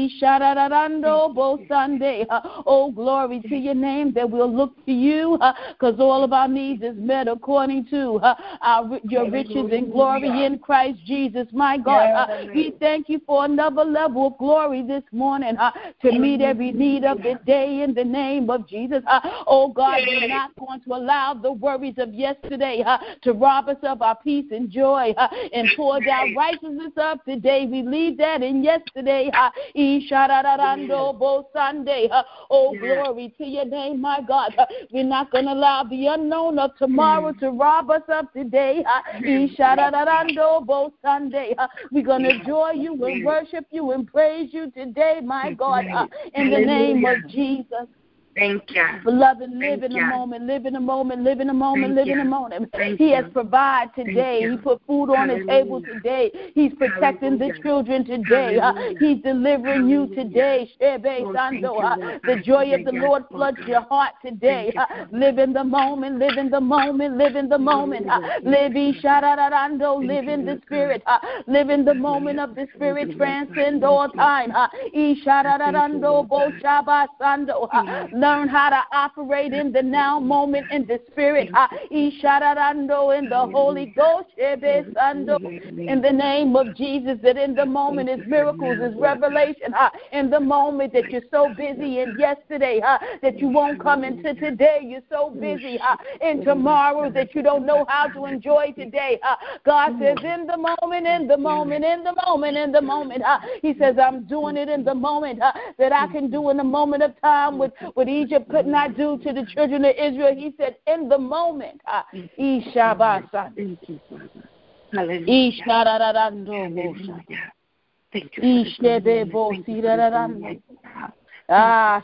Sunday, uh, oh, glory to your name, that we'll look to you, because uh, all of our needs is met according to uh, our, your riches and glory in Christ Jesus, my God. Uh, we thank you for another level of glory this morning uh, to meet every need of the day in the name of Jesus. Uh, oh God, we're not going to allow the worries of yesterday uh, to rob us of our peace and joy uh, and pour down righteousness of today. We leave that in yesterday. Uh, Sunday. Uh, oh, glory to your name, my God. Uh, we're not going to allow the unknown of tomorrow to rob us of today. Uh, Sunday. Uh, we're going to joy you and worship you and praise you today, my God, uh, in the name of Jesus. Thank you. Beloved, live in the moment, live in the moment, live in the moment, live in the moment. He has provided today. He put food on the table today. He's protecting the children today. He's delivering you today. The joy of the Lord floods your heart today. Live in the moment, live in the moment, live in the moment. Live in live in the spirit. Live in the moment of the spirit, transcend all time. Learn how to operate in the now moment in the spirit. In the Holy Ghost. In the name of Jesus, that in the moment is miracles, is revelation. In the moment that you're so busy in yesterday that you won't come into today. You're so busy in tomorrow that you don't know how to enjoy today. God says in the moment, in the moment, in the moment, in the moment. He says, I'm doing it in the moment that I can do in the moment of time with, with Egypt could not do to the children of Israel. He said, in the moment. Thank you, Father. Hallelujah. Thank you for the Ah,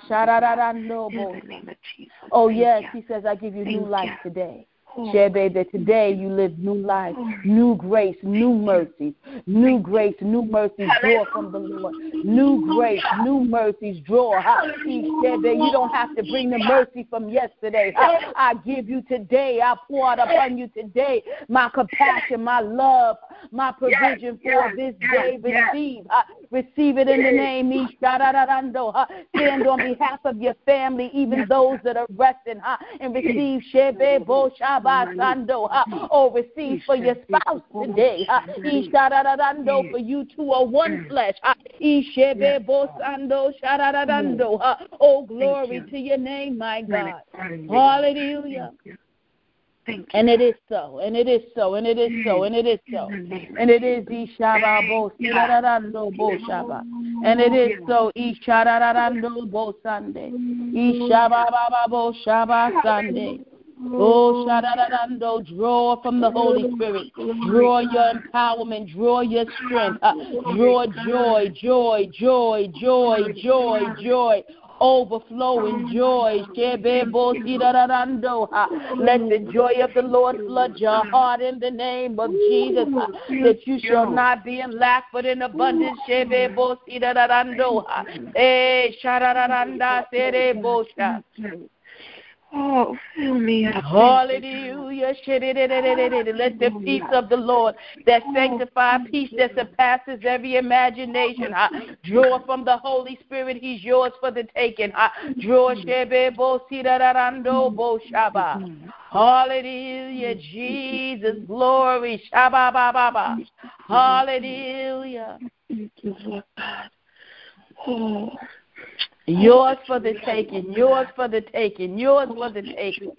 oh, yes, he says, I give you new life today. Shebe, that today you live new life, new grace, new mercies, new grace, new mercies draw from the Lord. New grace, new mercies draw. Shebe, you don't have to bring the mercy from yesterday. I give you today. I pour out upon you today my compassion, my love, my provision for this day. Receive. Receive it in the name. Stand on behalf of your family, even those that are resting, and receive Shebe Bo Shabasando. Oh, receive for your spouse today. For you two are one flesh. Shebe Bo Sando Shadadando. Oh, glory to your name, my God. Hallelujah. And it is so, and it is so, and it is so, and it is so, and it is Ishaba Bo Sidarando Bo Shaba, and it is so Ishadarando Bo Sunday, Ishaba Baba Bo Shaba Sunday. Oh, Shadarando, draw from the Holy Spirit, draw your empowerment, draw your strength, uh, draw joy, joy, joy, joy, joy, joy. Overflowing joy. Let the joy of the Lord flood your heart in the name of Jesus, that you shall not be in lack but in abundance. Oh, fill me up. Hallelujah. Let the peace of the Lord that sanctifies peace that surpasses every imagination draw from the Holy Spirit. He's yours for the taking. Draw Shebe Bo Sidarando Bo Shaba. Hallelujah. Jesus, glory. Shaba Baba. Hallelujah. Thank you, Lord God. Oh. Yours for the taking, yours for the taking, yours for the taking.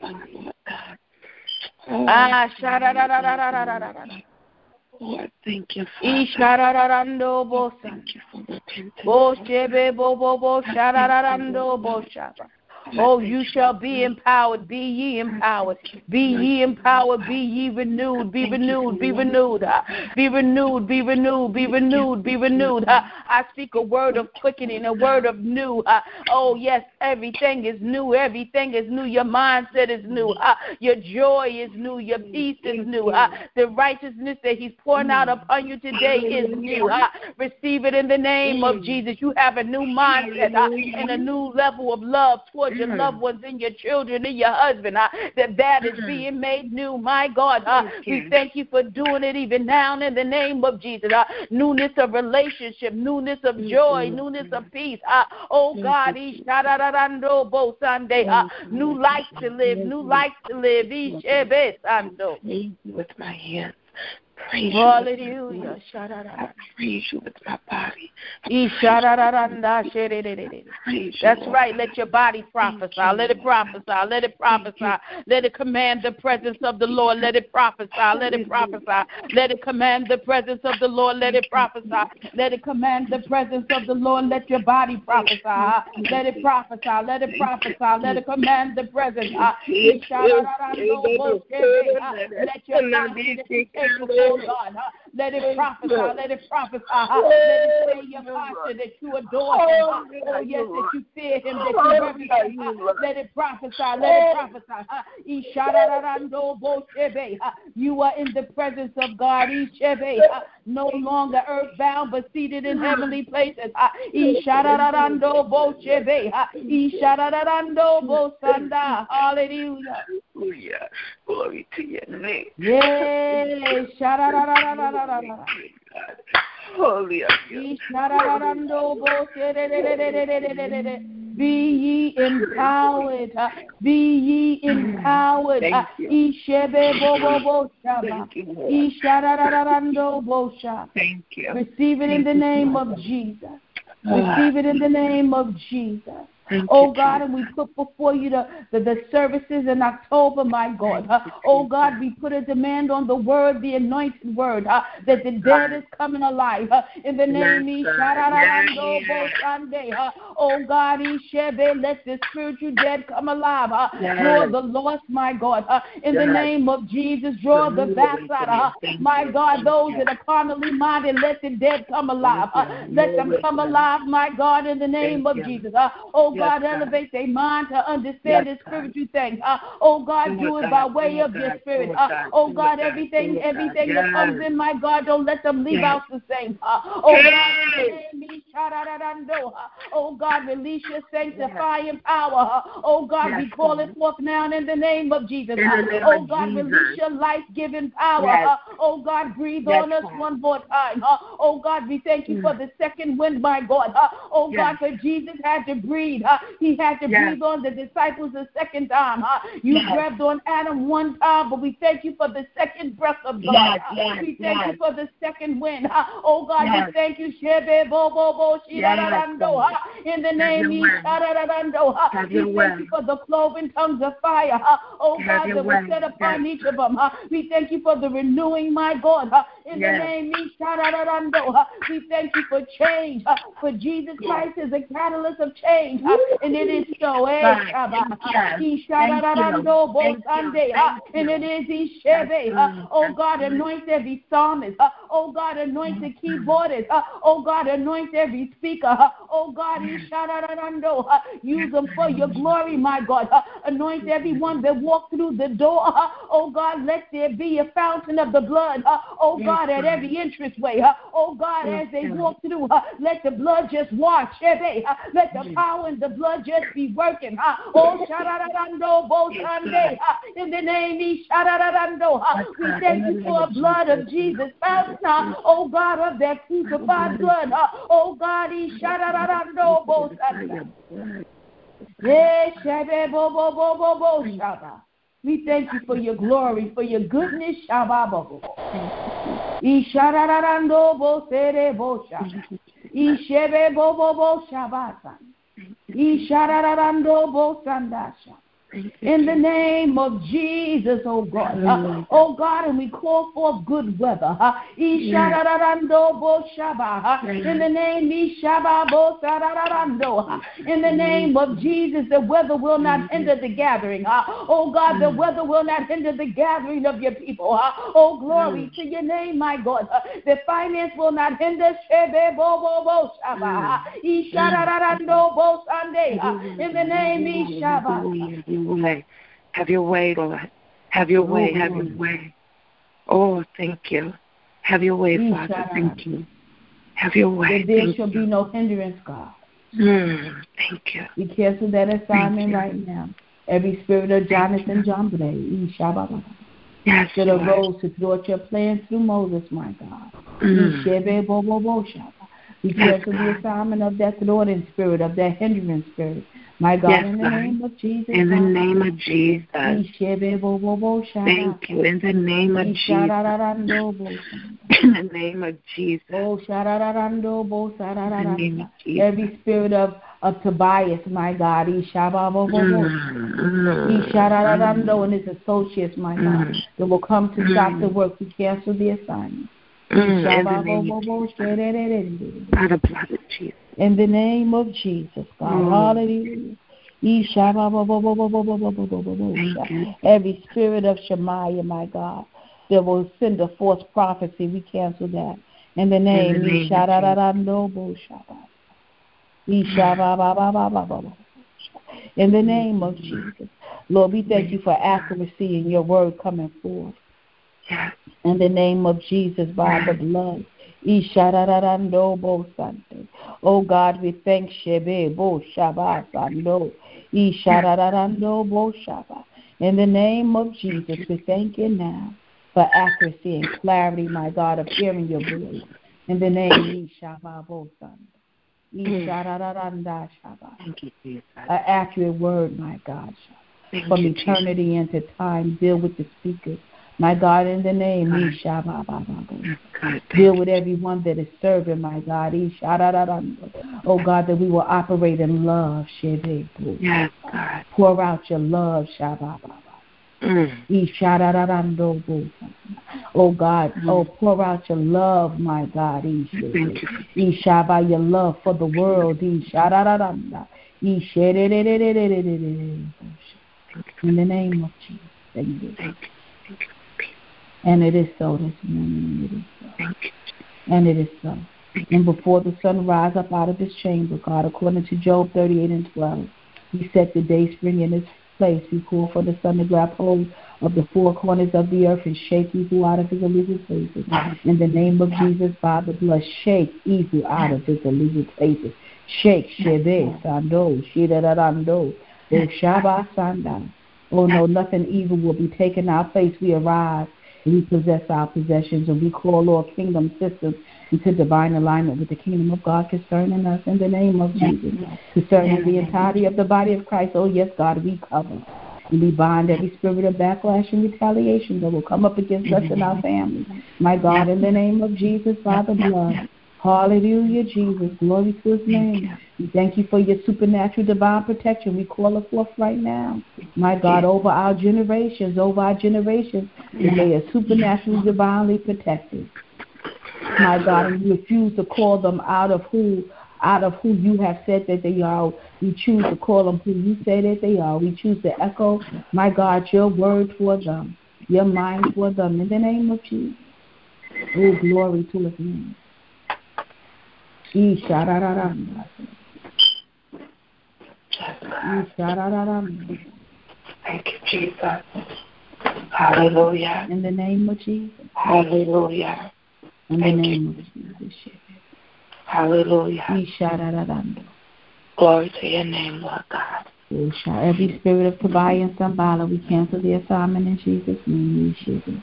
Ah, shadadadadadadadadada. Lord, thank you, Father. Ishadadadando bosa. Thank you for repentance. Bo shebe bo bo bo shadadadando bo shaba. Oh, you shall be empowered. Be ye empowered. Be ye empowered. Be ye renewed. Be renewed. Be renewed. Be renewed. Be renewed. Be renewed. Be renewed. I speak a word of quickening, a word of new. Oh, yes, everything is new. Everything is new. Your mindset is new. Your joy is new. Your peace is new. The righteousness that he's pouring out upon you today is new. Receive it in the name of Jesus. You have a new mindset and a new level of love towards your loved ones and your children and your husband, uh, that that is being made new. My God, uh, we thank you for doing it even now in the name of Jesus. Uh, newness of relationship, newness of joy, newness of peace. Uh, oh God, Sunday, uh, new life to live, new life to live. With my hands. Praise Hallelujah. You. I praise you with my body. That's right. Let your body prophesy. Let it prophesy. Let it prophesy. Let it command the presence of the Lord. Let it prophesy. Let it prophesy. Let it command the presence of the Lord. Let it prophesy. Let it command the presence of the Lord. Let your body prophesy. Let it prophesy. Let it prophesy. Let it command the presence. Let your body take control God. Uh, let it prophesy. Let it prophesy. Uh, let it say your pastor that you adore him. Uh, oh, yes, that you fear him, that you reverence him. Uh, let it prophesy. Let it prophesy. Uh, you are in the presence of God. Uh, no longer earthbound, but seated in heavenly places. Uh, Hallelujah. Hallelujah. Glory to your name. Yes. Holy Be ye empowered. Be ye empowered. Thank you. Thank you, Lord. Thank you. Receive it in the name of Jesus. Receive it in the name of Jesus. Oh God, and we put before you the, the, the services in October, my God. Uh, oh God, we put a demand on the word, the anointed word, uh, that the dead is coming alive. Uh, in the name of uh, oh God, let the spiritual dead come alive. Uh, draw the lost, my God. Uh, in the name of Jesus, draw the backside. Uh, my God, those that are carnally minded, let the dead come alive. Uh, let them come alive, my God, in the name of Jesus. Uh, oh God, elevate their mind to understand the spiritual things. Uh, oh God, do it by way of your spirit. Uh, oh God, everything, everything that comes in, my God, don't let them leave out the same. Uh, oh God, in the name of oh God, release your sanctifying power. Uh, oh God, we call it forth now in the name of Jesus. Uh, oh God, release your life-giving power. Uh, oh God, breathe on us one more time. Uh, oh God, we thank you for the second wind, my God. Uh, oh God, for Jesus had to breathe. Uh, he had to yes. breathe on the disciples a second time. Huh? You yes. breathed on Adam one time, but we thank you for the second breath of God. Yes, huh? yes, we thank yes. you for the second wind. Huh? Oh God, yes. we thank you. Yes. In the name of huh? We thank way. you for the cloven tongues of fire. Huh? Oh Have God, that was set upon yes. each of them. Huh? We thank you for the renewing, my God. Huh? In yes. the name of huh? We thank you for change. Huh? For Jesus Christ is a catalyst of change. Huh? And it is so. Eh, Shabbat. And it is Ishebe. Uh, oh God, anoint every psalmist. Uh, oh God, anoint the keyboardist. Uh, oh God, anoint every speaker. Uh, oh God, Ishadadando. Uh, use them for your glory, my God. Uh, anoint everyone that walked through the door. Uh, oh God, let there be a fountain of the blood. Uh, oh God, at every entranceway. Uh, oh God, as they walk through, uh, let the blood just wash. Uh, let the power and the blood just be working. Uh, oh, Shadadando, Bo Sunday. Uh, in the name of Shadadando. Uh, we thank you for the blood of Jesus. Fountain, uh, oh God, of that crucified blood. Uh, oh God, he Shadadando, Bo Sunday. Yes, Shabba, Bo, Bo, Bo, Bo, Bo, Shabba. We thank you for your glory, for your goodness, Shabba, Bo, Bo. Ishadadando, Bo, Sere, Bo, Shabba. Ishebe, Bo, Bo, Bo, Shabba. Ishadadando, Bo, Sandasha. In the name of Jesus, oh God. Uh, oh God, and we call forth good weather. Uh, in the name in the name of Jesus, the weather will not hinder the gathering. Uh, oh God, the weather will not hinder the gathering of your people. Uh, oh, glory to your name, my God. Uh, the finance will not hinder. In the name of Shabbat. Way. Have your way, Lord. Have your way. Have your way. Oh, thank you. Have your way, Father. Thank you. Have your way. That there shall be no hindrance, God. Mm, thank you. We cancel that assignment right now. Every spirit of Jonathan John Blade, yes, that arose to thwart your plans through Moses, my God. Mm. We cancel the assignment of that thwarting spirit, of that hindrance spirit. My God, yes, in the God. name of Jesus. In the name of Jesus. Thank you. In the name of Jesus. In the name of Jesus. In the name of Jesus. Every spirit of, of Tobias, my God. Mm-hmm. And his associates, my God, mm-hmm. that will come to stop the work. We cancel the assignment. Mm, in, the name of by the blood of Jesus. In the name of Jesus, God. Mm. Hallelujah. Every spirit of Shemaiah, my God. that will send a false prophecy. We cancel that. In the name, in the name of Jesus. Lord, we thank you for accuracy in your word coming forth. In the name of Jesus, by the blood. Oh God, we thank Shebe Bo Shabbat Sando. In the name of Jesus, we thank you now for accuracy and clarity, my God, of hearing your voice. In the name of an accurate word, my God, from eternity into time. Deal with the speakers, my God, in the name of deal with everyone that is serving, my God. Oh God, that we will operate in love. Yes, God. Pour out your love. Mm. Oh God, mm. oh pour out your love, my God. Thank you. Your love for the world. In the name of Jesus. Thank you. And it is so this morning. It is so. And it is so. And before the sun rise up out of his chamber, God, according to Job thirty-eight and twelve, he set the day spring in its place. He called for the sun to grab hold of the four corners of the earth and shake evil out of his illegal places. In the name of Jesus, by the blood, shake evil out of his illegal places. Shake, shebe, sando, shidadando, oh, shaba, sanda. Oh no, nothing evil will be taken our place. We arise. We possess our possessions, and we call all kingdom systems into divine alignment with the kingdom of God concerning us in the name of Jesus, concerning the entirety of the body of Christ. Oh, yes, God, we cover. And we bind every spirit of backlash and retaliation that will come up against us and our families. My God, in the name of Jesus, by the blood. Hallelujah, Jesus. Glory to his name. We thank you for your supernatural divine protection. We call it forth right now. My God, over our generations, over our generations, that they are supernaturally, divinely protected. My God, and we refuse to call them out of who out of who you have said that they are. We choose to call them who you say that they are. We choose to echo, my God, your word for them, your mind for them, in the name of Jesus. Oh, glory to his name. Thank you, Jesus. Hallelujah. In the name of Jesus. Hallelujah. In the Thank name you. of Jesus. Hallelujah. Glory to your name, Lord God. Every spirit of Tobiah and Sanballat, we cancel the assignment in Jesus' name.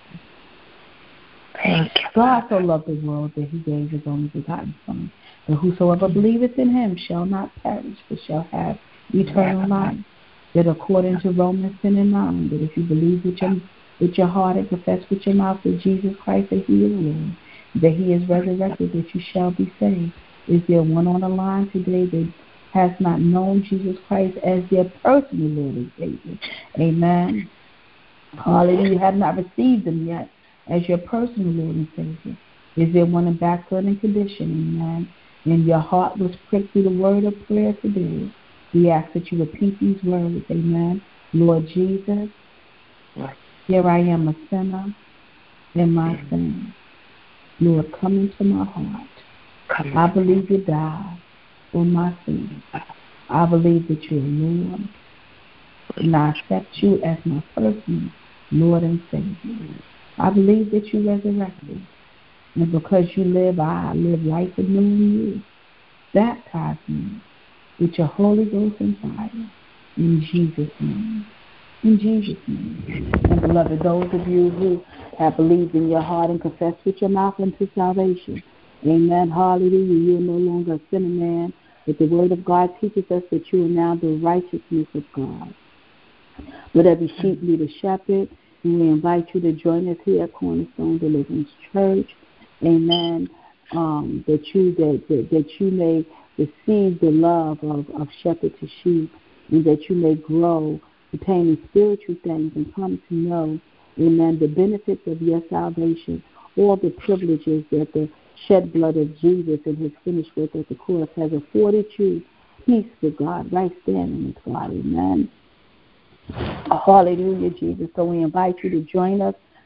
Thank you. God so loved the world that he gave his only begotten Son, that whosoever believeth in him shall not perish, but shall have eternal life. That according to Romans ten and nine, that if you believe with your, with your heart and confess with your mouth that Jesus Christ, that he is Lord, that he is resurrected, that you shall be saved. Is there one on the line today that has not known Jesus Christ as their personal Lord and Savior? Amen. Hallelujah. You have not received him yet as your personal Lord and Savior. Is there one in backsliding condition? Amen. And your heart was pricked through the word of prayer today. We ask that you repeat these words. Amen. Lord Jesus, here I am a sinner in my sin. Lord, come into my heart. I believe you died for my sins. I believe that you are Lord, and I accept you as my personal Lord and Savior. I believe that you resurrected, and because you live, I live life in you. Baptize me with your Holy Ghost and fire, in Jesus' name. In Jesus' name. And beloved, those of you who have believed in your heart and confessed with your mouth unto salvation, amen, hallelujah, you are no longer a sinner man, but the word of God teaches us that you are now the righteousness of God. Let every sheep lead a shepherd, and we invite you to join us here at Cornerstone Deliverance Church, amen, um, that you that, that, that you may receive the love of, of shepherd to sheep, and that you may grow, attaining spiritual things, and come to know, amen, the benefits of your salvation, all the privileges that the shed blood of Jesus and his finished work at the cross has afforded you. Peace with God, right standing with God, amen. Hallelujah, Jesus. So we invite you to join us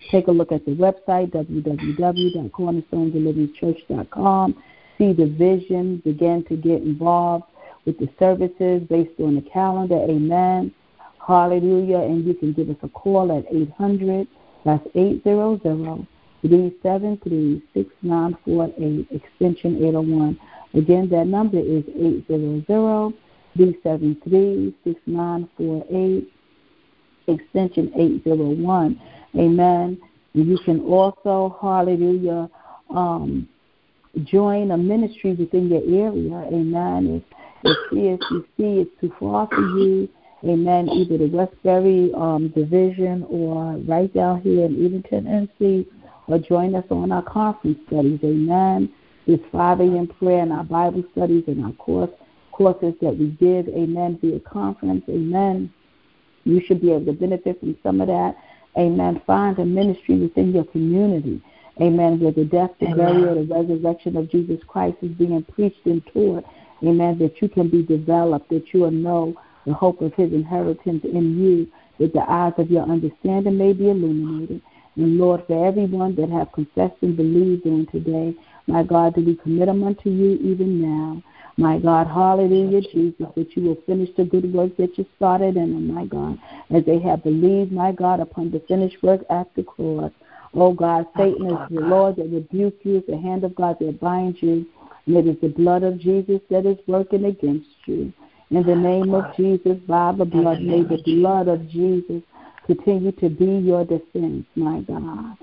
Take a look at the website, w w w dot cornerstone deliverance church dot com. See the vision. Begin to get involved with the services based on the calendar. Amen. Hallelujah. And you can give us a call at eight hundred, that's eight hundred, three seven three, six nine four eight, extension eight oh one. Again, that number is eight hundred, three seven three, six nine four eight, extension eight oh one. Amen. And you can also, hallelujah, um, join a ministry within your area. Amen. If, if C S C C is too far for you, amen, either the Westbury um, division or right down here in Edenton, N C, or join us on our conference studies. Amen. This five a.m. prayer and our Bible studies and our course courses that we give. Amen. Via conference. Amen. You should be able to benefit from some of that. Amen. Find a ministry within your community. Amen. Where the death, the burial, the resurrection of Jesus Christ is being preached and taught. Amen. That you can be developed, that you will know the hope of his inheritance in you, that the eyes of your understanding may be illuminated. And Lord, for everyone that have confessed and believed on today, my God, do we commit them unto you even now. My God, hallelujah, Jesus, that you will finish the good work that you started in them, my God, as they have believed, my God, upon the finished work at the cross. Oh, God, Satan is the Lord that rebuke you. It's the hand of God that binds you. And it is the blood of Jesus that is working against you. In the name of Jesus, by the blood, may the blood of Jesus continue to be your defense, my God.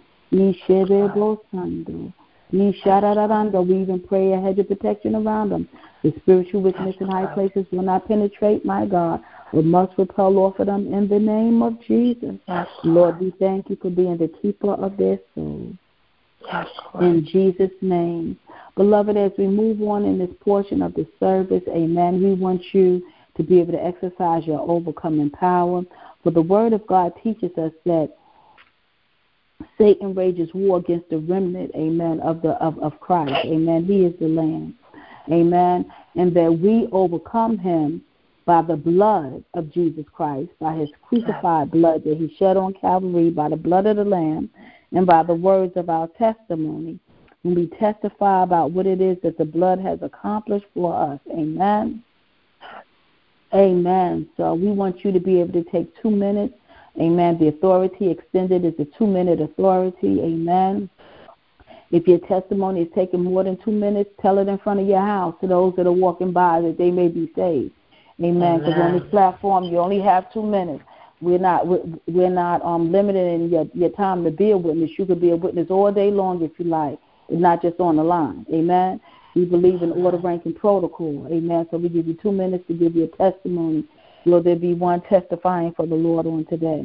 We even pray a hedge of protection around them. The spiritual wickedness in high places will not penetrate, my God, but must repel off of them in the name of Jesus. Lord, we thank you for being the keeper of their souls. In Jesus' name. Beloved, as we move on in this portion of the service, amen, we want you to be able to exercise your overcoming power. For the word of God teaches us that Satan wages war against the remnant, amen, of the of, of Christ. Amen. He is the Lamb. Amen. And that we overcome him by the blood of Jesus Christ, by his crucified blood that he shed on Calvary, by the blood of the Lamb, and by the words of our testimony. When we testify about what it is that the blood has accomplished for us. Amen. Amen. So we want you to be able to take two minutes. Amen. The authority extended is a two-minute authority. Amen. If your testimony is taking more than two minutes, tell it in front of your house to those that are walking by that they may be saved. Amen. Because on this platform, you only have two minutes. We're not we're, we're not um limited in your, your time to be a witness. You could be a witness all day long if you like. It's not just on the line. Amen. We believe in order, rank, and protocol. Amen. So we give you two minutes to give your testimony. Will there be one testifying for the Lord on today?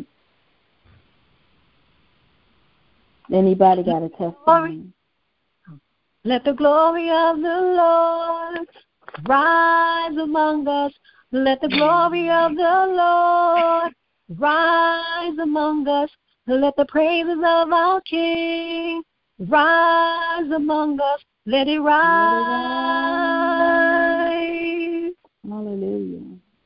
Anybody got a testimony? Let the glory of the Lord rise among us. Let the glory of the Lord rise among us. Let the praises of our King rise among us. Let it rise. Hallelujah.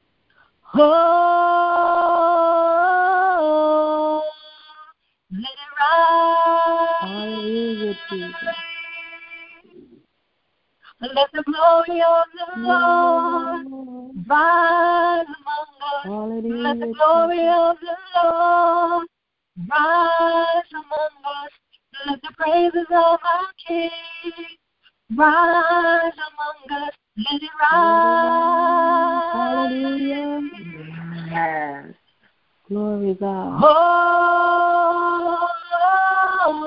Oh, let it rise. Hallelujah, Jesus. Let the glory of the Lord rise among us. Hallelujah, Let the glory of the Lord rise among us. Let the praises of our King rise among us. Let it rise. Hallelujah. Yes. Glory God. Oh,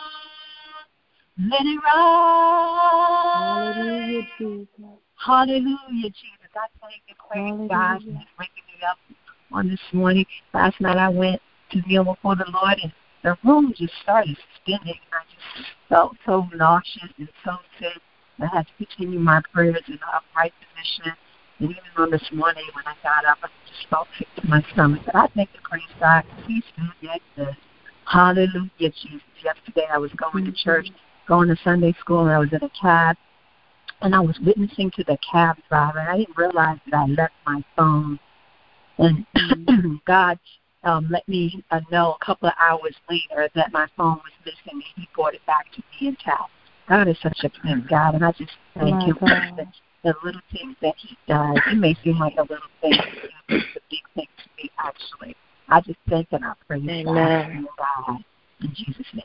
let it rise. Hallelujah, Jesus. Hallelujah, Jesus. I thank you, praise God, for waking me up on this morning. Last night I went to kneel before the Lord, and the room just started spinning. I just felt so nauseous and so sick. I had to continue my prayers in an upright position. And even on this morning when I got up, I just felt sick to my stomach. But I thank the praise God. He's still yet good. Hallelujah, Jesus. Yesterday I was going to church, going to Sunday school, and I was in a cab. And I was witnessing to the cab driver. And I didn't realize that I left my phone. And God um, let me uh, know a couple of hours later that my phone was missing, and he brought it back to me intact. God is such a good God, and I just thank My him for God. the, the little things that he does. It may seem like a little thing, but it's a big thing to me, actually. I just thank and I praise Amen. God in Jesus' name.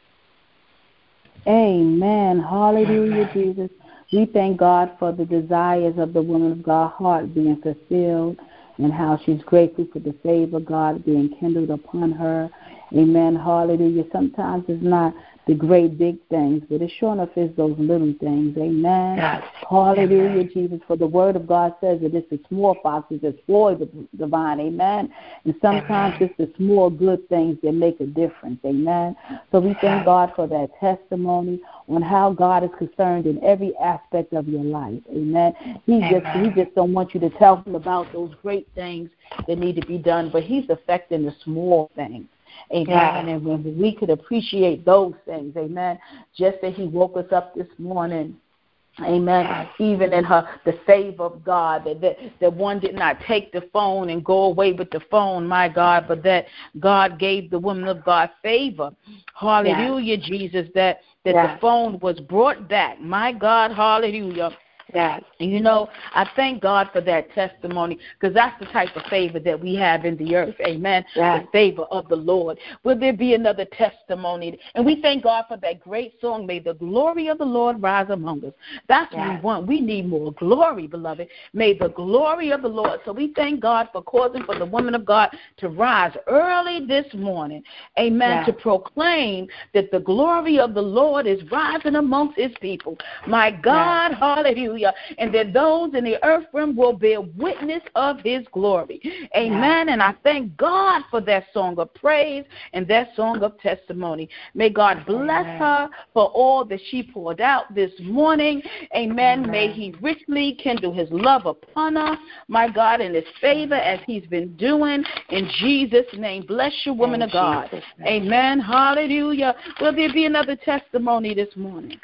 Amen. Hallelujah, Jesus. We thank God for the desires of the woman of God's heart being fulfilled and how she's grateful for the favor of God being kindled upon her. Amen. Hallelujah. Sometimes it's not the great big things, but it sure enough is those little things. Amen. Yes. Hallelujah, Amen. Jesus. For the word of God says that it's the small foxes that spoil the, the vine. Amen. And sometimes Amen. it's the small good things that make a difference. Amen. So we thank God for that testimony on how God is concerned in every aspect of your life. Amen. He Amen. just he just don't want you to tell him about those great things that need to be done, but he's affecting the small things. Amen. Yes. And when we could appreciate those things, amen, just that he woke us up this morning. Amen. Yes. Even in her, the favor of God, that, that that one did not take the phone and go away with the phone, my God, but that God gave the woman of God favor. Hallelujah, yes. Jesus, that, that yes. the phone was brought back. My God, hallelujah. Yes. You know, I thank God for that testimony, because that's the type of favor that we have in the earth. Amen. Yes. The favor of the Lord. Will there be another testimony? And we thank God for that great song, May the Glory of the Lord Rise Among Us. That's yes. what we want. We need more glory, beloved. May the glory of the Lord. So we thank God for causing for the woman of God to rise early this morning. Amen. Yes. To proclaim that the glory of the Lord is rising amongst his people. My God, yes. hallelujah. And that those in the earth realm will bear witness of his glory. Amen. Yeah. And I thank God for that song of praise and that song of testimony. May God bless Amen. Her for all that she poured out this morning. Amen. Amen. May he richly kindle his love upon her, my God, and his favor as he's been doing. In Jesus' name, bless you, woman in of God. Amen. Hallelujah. Will there be another testimony this morning?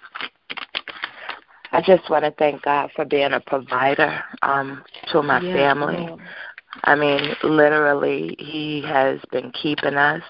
I just want to thank God for being a provider um, to my yes, family. Lord. I mean, literally, he has been keeping us,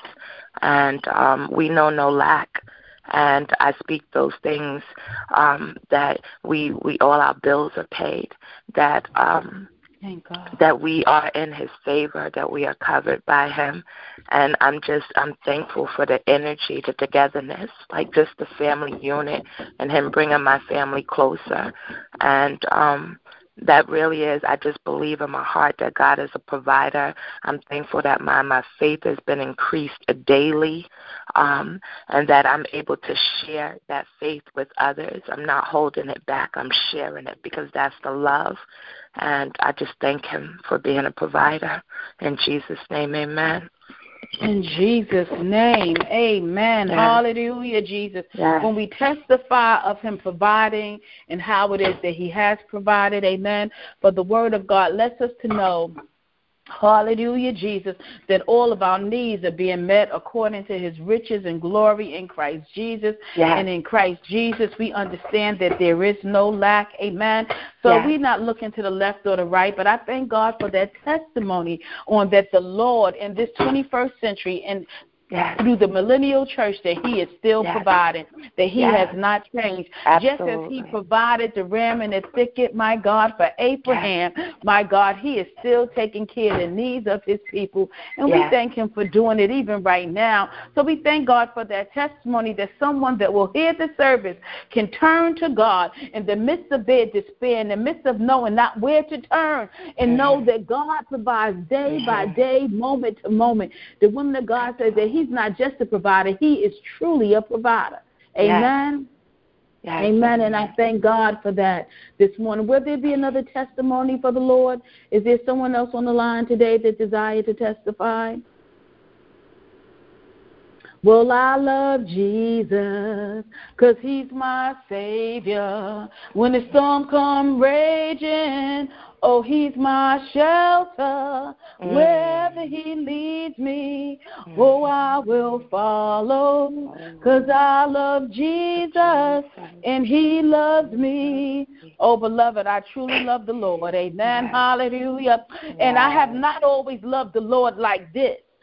and um, we know no lack. And I speak those things um, that we, we all our bills are paid, that um, Thank God. that we are in his favor, that we are covered by him. And I'm just, I'm thankful for the energy, the togetherness, like just the family unit and him bringing my family closer. And um, that really is, I just believe in my heart that God is a provider. I'm thankful that my, my faith has been increased daily, um, and that I'm able to share that faith with others. I'm not holding it back. I'm sharing it because that's the love. And I just thank him for being a provider. In Jesus' name, amen. In Jesus' name, amen. Yes. Hallelujah, Jesus. Yes. When we testify of him providing and how it is that he has provided, amen, for the word of God lets us to know, hallelujah, Jesus, that all of our needs are being met according to his riches and glory in Christ Jesus. Yes. And in Christ Jesus, we understand that there is no lack. Amen. So yes. we're not looking to the left or the right, but I thank God for that testimony on that the Lord in this twenty-first century and yes. through the millennial church that he is still yes. providing, that he yes. has not changed. Absolutely. Just as he provided the ram in the thicket, my God, for Abraham, yes. my God, he is still taking care of the needs of his people. And yes. we thank him for doing it even right now. So we thank God for that testimony that someone that will hear the service can turn to God in the midst of their despair, in the midst of knowing not where to turn, and mm-hmm. know that God provides day mm-hmm. by day, moment to moment. The woman of God says that he He's not just a provider. He is truly a provider. Amen. Yes. Yes. Amen. And I thank God for that this morning. Will there be another testimony for the Lord? Is there someone else on the line today that desires to testify? Well, I love Jesus because he's my Savior. When the storm comes raging, oh, he's my shelter. Mm. Wherever he leads me, mm. oh, I will follow because I love Jesus and he loves me. Oh, beloved, I truly love the Lord. Amen. Yes. Hallelujah. Yes. And I have not always loved the Lord like this.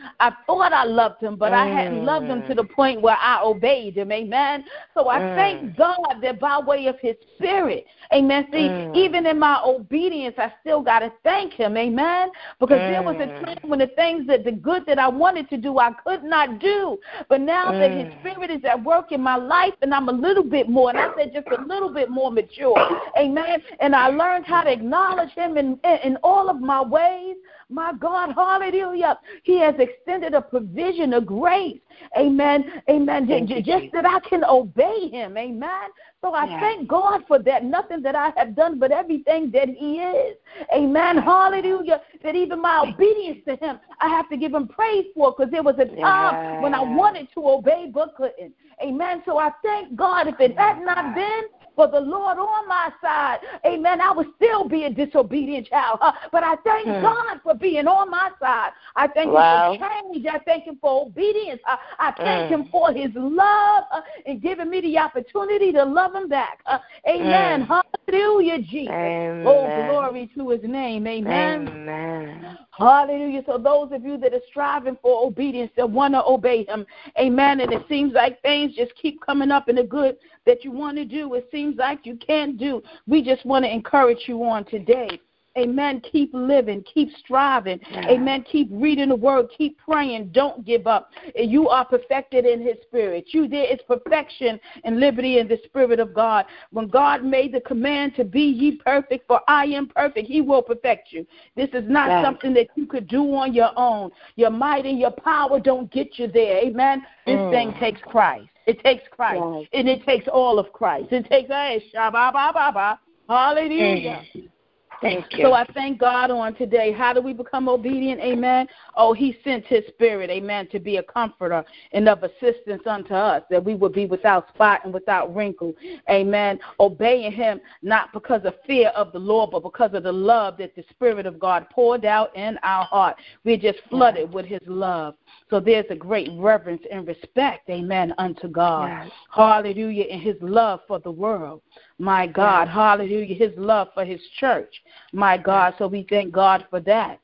I thought I loved him, but mm. I hadn't loved him to the point where I obeyed him. Amen. So I mm. thank God that by way of his spirit, amen. See, mm. even in my obedience, I still got to thank him. Amen. Because mm. there was a time when the things that the good that I wanted to do, I could not do. But now mm. that his spirit is at work in my life, and I'm a little bit more, and I said just a little bit more mature. Amen. And I learned how to acknowledge him in, in, in all of my ways. My God, hallelujah. He has extended a provision of grace. Amen. Amen. Thank just, just that I can obey him. Amen. So I yeah. thank God for that. Nothing that I have done, but everything that he is. Amen. Hallelujah. That even my obedience to him, I have to give him praise for, because there was a time yeah. when I wanted to obey but couldn't. Amen. So I thank God. If it had not been for the Lord on my side, amen, I would still be a disobedient child. Uh, but I thank hmm. God for being on my side. I thank wow. him for change. I thank him for obedience. I, I thank mm. him for his love uh, and giving me the opportunity to love him back. Uh, amen. Mm. Hallelujah, Jesus. Amen. Oh, glory to his name. Amen. Amen. Hallelujah. So those of you that are striving for obedience, that want to obey him, amen, and it seems like things just keep coming up in the good that you want to do, it seems like you can't do, we just want to encourage you on today. Amen. Keep living. Keep striving. Yeah. Amen. Keep reading the word. Keep praying. Don't give up. You are perfected in his spirit. You there is perfection and liberty in the spirit of God. When God made the command to be ye perfect, for I am perfect, he will perfect you. This is not yeah. something that you could do on your own. Your might and your power don't get you there. Amen. This mm. thing takes Christ. It takes Christ. Yes. And it takes all of Christ. It takes, hey, shabba-ba-ba-ba. Hallelujah. Mm. Thank you. So I thank God on today. How do we become obedient? Amen. Oh, he sent his spirit, amen, to be a comforter and of assistance unto us, that we would be without spot and without wrinkle. Amen. Obeying him, not because of fear of the Lord, but because of the love that the Spirit of God poured out in our heart. We're just flooded with his love. So there's a great reverence and respect, amen, unto God. Yes. Hallelujah. And his love for the world. My God, yes. Hallelujah. His love for his church. My God, so we thank God for that.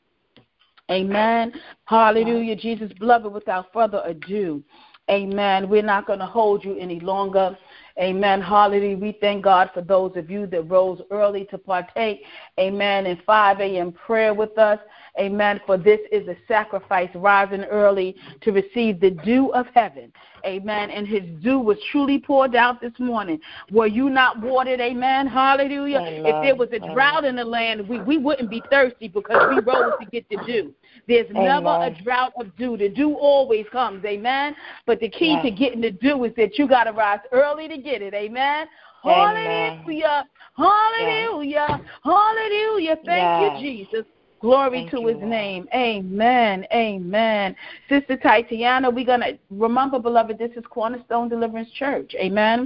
Amen. Hallelujah. Yes. Jesus, beloved, without further ado, amen, we're not going to hold you any longer. Amen. Hallelujah. We thank God for those of you that rose early to partake, amen, in five a.m. prayer with us. Amen. For this is a sacrifice, rising early to receive the dew of heaven. Amen. And his dew was truly poured out this morning. Were you not watered? Amen. Hallelujah. Amen. If there was a drought in the land, we, we wouldn't be thirsty because we rose to get the dew. There's Amen. Never a drought of dew. The dew always comes. Amen. But the key yes. to getting the dew is that you got to rise early to get it. Amen. Amen. Hallelujah. Hallelujah. Yes. Hallelujah. Thank yes. you, Jesus. Glory Thank to you, his Lord. Name. Amen. Amen. Sister Tatiana, we're going to remember, beloved, this is Cornerstone Deliverance Church. Amen.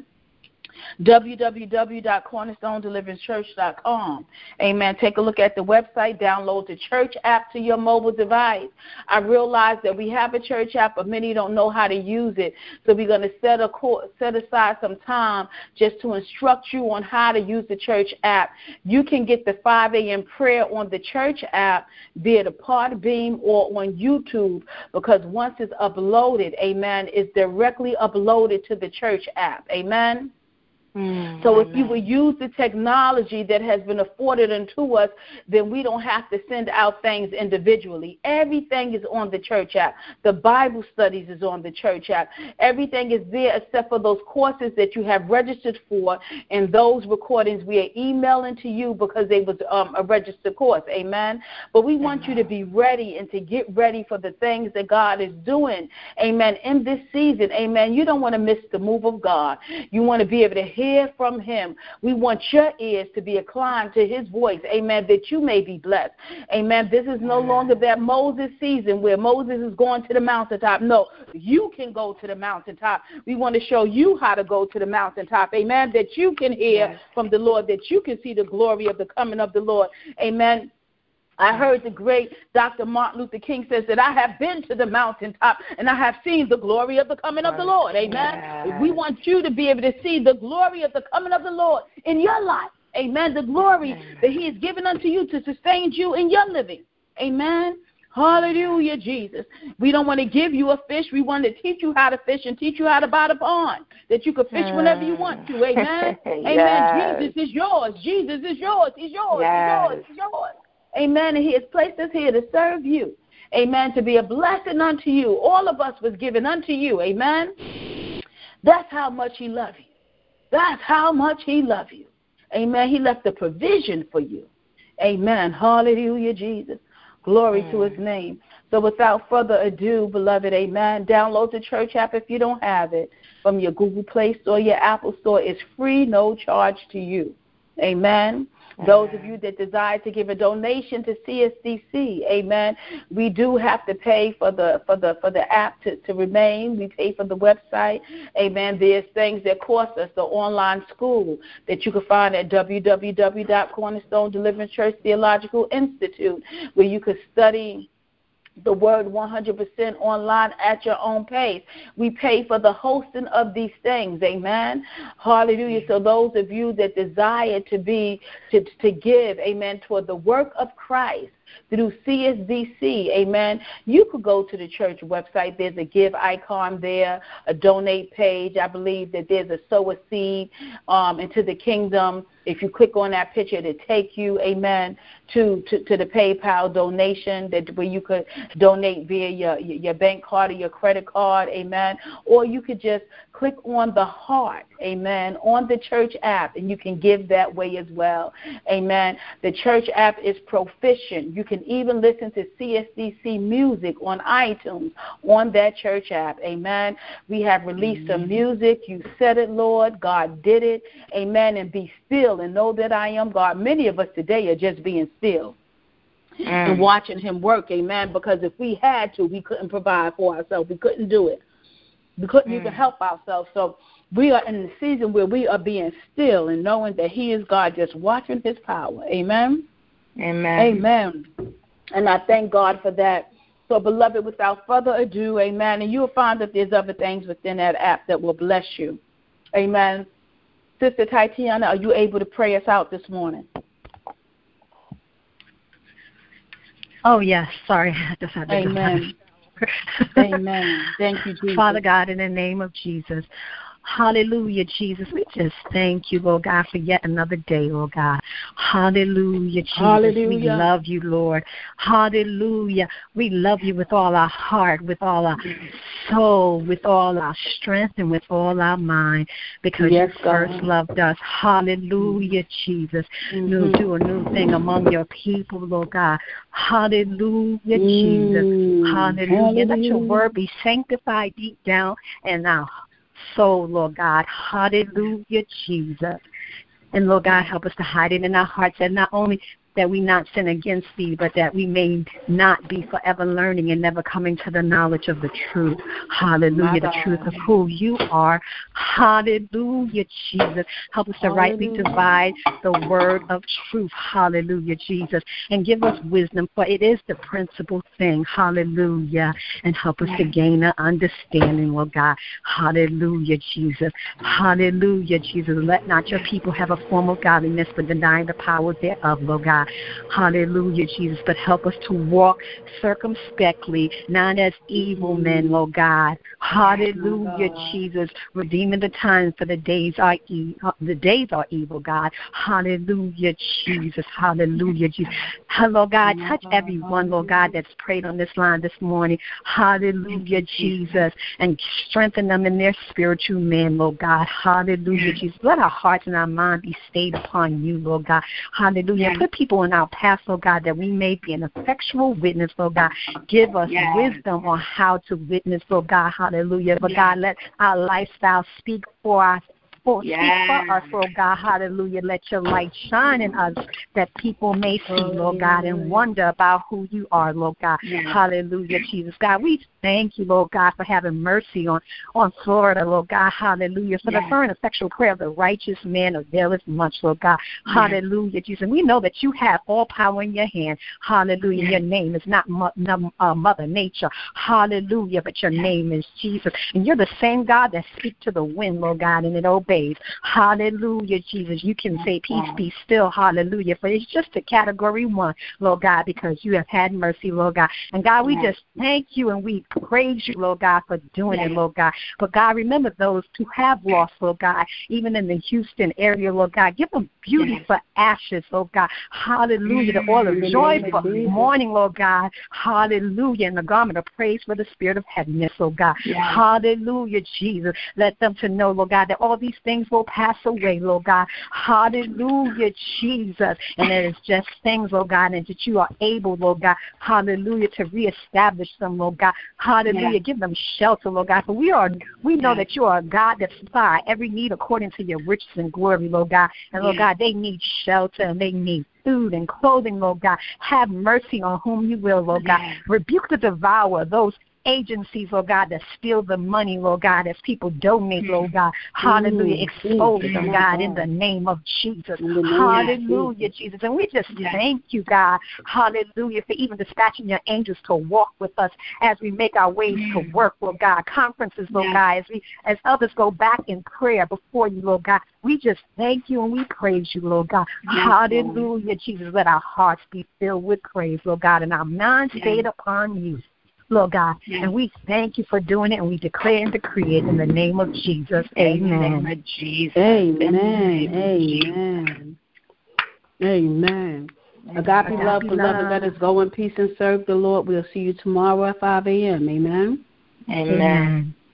w w w dot cornerstone deliverance church dot com. Amen. Take a look at the website. Download the church app to your mobile device. I realize that we have a church app, but many don't know how to use it. So we're going to set a set aside some time just to instruct you on how to use the church app. You can get the five a.m. prayer on the church app, be it a Podbean or on YouTube, because once it's uploaded, amen, it's directly uploaded to the church app. Amen. Mm, so if you will use the technology that has been afforded unto us, then we don't have to send out things individually. Everything is on the church app. The Bible studies is on the church app. Everything is there except for those courses that you have registered for, and those recordings we are emailing to you because they was um, a registered course. Amen. But we want Amen. You to be ready and to get ready for the things that God is doing. Amen. In this season. Amen. You don't want to miss the move of God. You want to be able to hear Hear from him. We want your ears to be inclined to his voice, amen, that you may be blessed. Amen. This is no longer that Moses season where Moses is going to the mountaintop. No, you can go to the mountaintop. We want to show you how to go to the mountaintop, amen, that you can hear yes. from the Lord, that you can see the glory of the coming of the Lord. Amen. I heard the great Doctor Martin Luther King says that I have been to the mountaintop and I have seen the glory of the coming of the Lord. Amen. Yes. We want you to be able to see the glory of the coming of the Lord in your life. Amen. The glory Amen. That he has given unto you to sustain you in your living. Amen. Hallelujah, Jesus. We don't want to give you a fish. We want to teach you how to fish and teach you how to buy the pond, that you can fish whenever you want to. Amen. Yes. Amen. Jesus is yours. Jesus is yours. He's yours. Yes. He's yours. He's yours. Amen. And he has placed us here to serve you. Amen. To be a blessing unto you. All of us was given unto you. Amen. That's how much he loves you. That's how much he loves you. Amen. He left the provision for you. Amen. Hallelujah, Jesus. Glory mm. to his name. So without further ado, beloved, amen, download the church app if you don't have it from your Google Play Store, your Apple Store. It's free, no charge to you. Amen. Amen. Those of you that desire to give a donation to C S D C, amen, we do have to pay for the for the for the app to, to remain. We pay for the website. Amen. There's things that cost us, the online school that you can find at w w w dot cornerstone deliverance church theological institute, where you could study the word one hundred percent online at your own pace. We pay for the hosting of these things. Amen. Hallelujah. So those of you that desire to be, to, to give, amen, toward the work of Christ through C S D C, amen, you could go to the church website. There's a give icon there, a donate page. I believe that there's a sow a seed um, into the kingdom. If you click on that picture, it'll take you, amen, to, to, to the PayPal donation, that where you could donate via your, your bank card or your credit card, amen. Or you could just click on the heart, amen, on the church app, and you can give that way as well, amen. The church app is proficient. You can even listen to C S D C music on iTunes on that church app, amen. We have released some music. You said it, Lord. God did it, amen, and be still and know that I am God. Many of us today are just being still mm. and watching him work, amen, because if we had to, we couldn't provide for ourselves. We couldn't do it. We couldn't mm. even help ourselves. So we are in the season where we are being still and knowing that he is God, just watching his power, amen. Amen. Amen. And I thank God for that. So, beloved, without further ado, amen, and you'll find that there's other things within that app that will bless you. Amen. Sister Tatiana, are you able to pray us out this morning? Oh, yes. Sorry. I just had to Amen. Amen. Thank you, Jesus. Father God, in the name of Jesus. Hallelujah, Jesus. We just thank you, Lord God, for yet another day, Lord God. Hallelujah, Jesus. Hallelujah. We love you, Lord. Hallelujah. We love you with all our heart, with all our soul, with all our strength, and with all our mind, because yes, you first God. loved us. Hallelujah, Jesus. Mm-hmm. You'll do a new thing among your people, Lord God. Hallelujah, mm-hmm. Jesus. Hallelujah. Hallelujah. Let your word be sanctified deep down in our soul, Lord God. Hallelujah, Jesus. And Lord God, help us to hide it in our hearts, and not only that we not sin against thee, but that we may not be forever learning and never coming to the knowledge of the truth. Hallelujah, the truth of who you are. Hallelujah, Jesus. Help us to Hallelujah. rightly divide the word of truth. Hallelujah, Jesus. And give us wisdom, for it is the principal thing. Hallelujah. And help us to gain an understanding, Lord God. Hallelujah, Jesus. Hallelujah, Jesus. Let not your people have a form of godliness, but denying the power thereof, Lord God. Hallelujah, Jesus. But help us to walk circumspectly, not as evil men, Lord God. Hallelujah, Jesus. Redeeming the time, for the days are e- the days are evil, God. Hallelujah, Jesus. Hallelujah, Jesus. Lord God, touch everyone, Lord God, that's prayed on this line this morning. Hallelujah, Jesus. And strengthen them in their spiritual man, Lord God. Hallelujah, Jesus. Let our hearts and our mind be stayed upon you, Lord God. Hallelujah. Put people in our path, Lord God, that we may be an effectual witness, Lord God. Give us yes. wisdom on how to witness, Lord God. Hallelujah. But yes. God, let our lifestyle speak for us. For, yes. Speak for us, Lord God. Hallelujah. Let your light shine in us, that people may see, Lord God, and wonder about who you are, Lord God. Yes. Hallelujah, Jesus. God, we thank you, Lord God, for having mercy on, on Florida, Lord God. Hallelujah. For yes. the fervent effectual prayer of the righteous man availeth much, Lord God. Yes. Hallelujah, Jesus. And we know that you have all power in your hand. Hallelujah. Yes. Your name is not mo- no, uh, Mother Nature. Hallelujah. But your yes. name is Jesus. And you're the same God that speaks to the wind, Lord God, and it obeys. praise. Hallelujah, Jesus. You can say, peace be still. Hallelujah. For it's just a category one, Lord God, because you have had mercy, Lord God. And God, we just thank you and we praise you, Lord God, for doing it, Lord God. But God, remember those who have lost, Lord God, even in the Houston area, Lord God. Give them beauty for ashes, Lord God. Hallelujah. The oil of joy for mourning, Lord God. Hallelujah. And the garment of praise for the spirit of heaviness, Lord God. Hallelujah, Jesus. Let them to know, Lord God, that all these things will pass away, Lord God. Hallelujah, Jesus. And there is just things, Lord God, and that you are able, Lord God, hallelujah, to reestablish them, Lord God. Hallelujah. Yeah. Give them shelter, Lord God. For we are we know yeah. that you are a God that supplies every need according to your riches and glory, Lord God. And Lord yeah. God, they need shelter and they need food and clothing, Lord God. Have mercy on whom you will, Lord God. Yeah. Rebuke the devourer, those agencies, Lord God, that steal the money, Lord God, as people donate, Lord God. Hallelujah. Expose mm, them, God, in the name of Jesus. Hallelujah, Jesus. And we just yes. thank you, God. Hallelujah, for even dispatching your angels to walk with us as we make our ways mm. to work, Lord God. Conferences, Lord yes. God, as we as others go back in prayer before you, Lord God. We just thank you and we praise you, Lord God. Yes, Hallelujah, Lord. Jesus. Let our hearts be filled with praise, Lord God, and our minds yes. stayed upon you, Lord God. Yes. And we thank you for doing it, and we declare and decree it in the name of Jesus. Amen. In the name of Jesus. Amen. Amen. Amen. Agape love, beloved, let us go in peace and serve the Lord. We'll see you tomorrow at five a.m. Amen. Amen. Amen.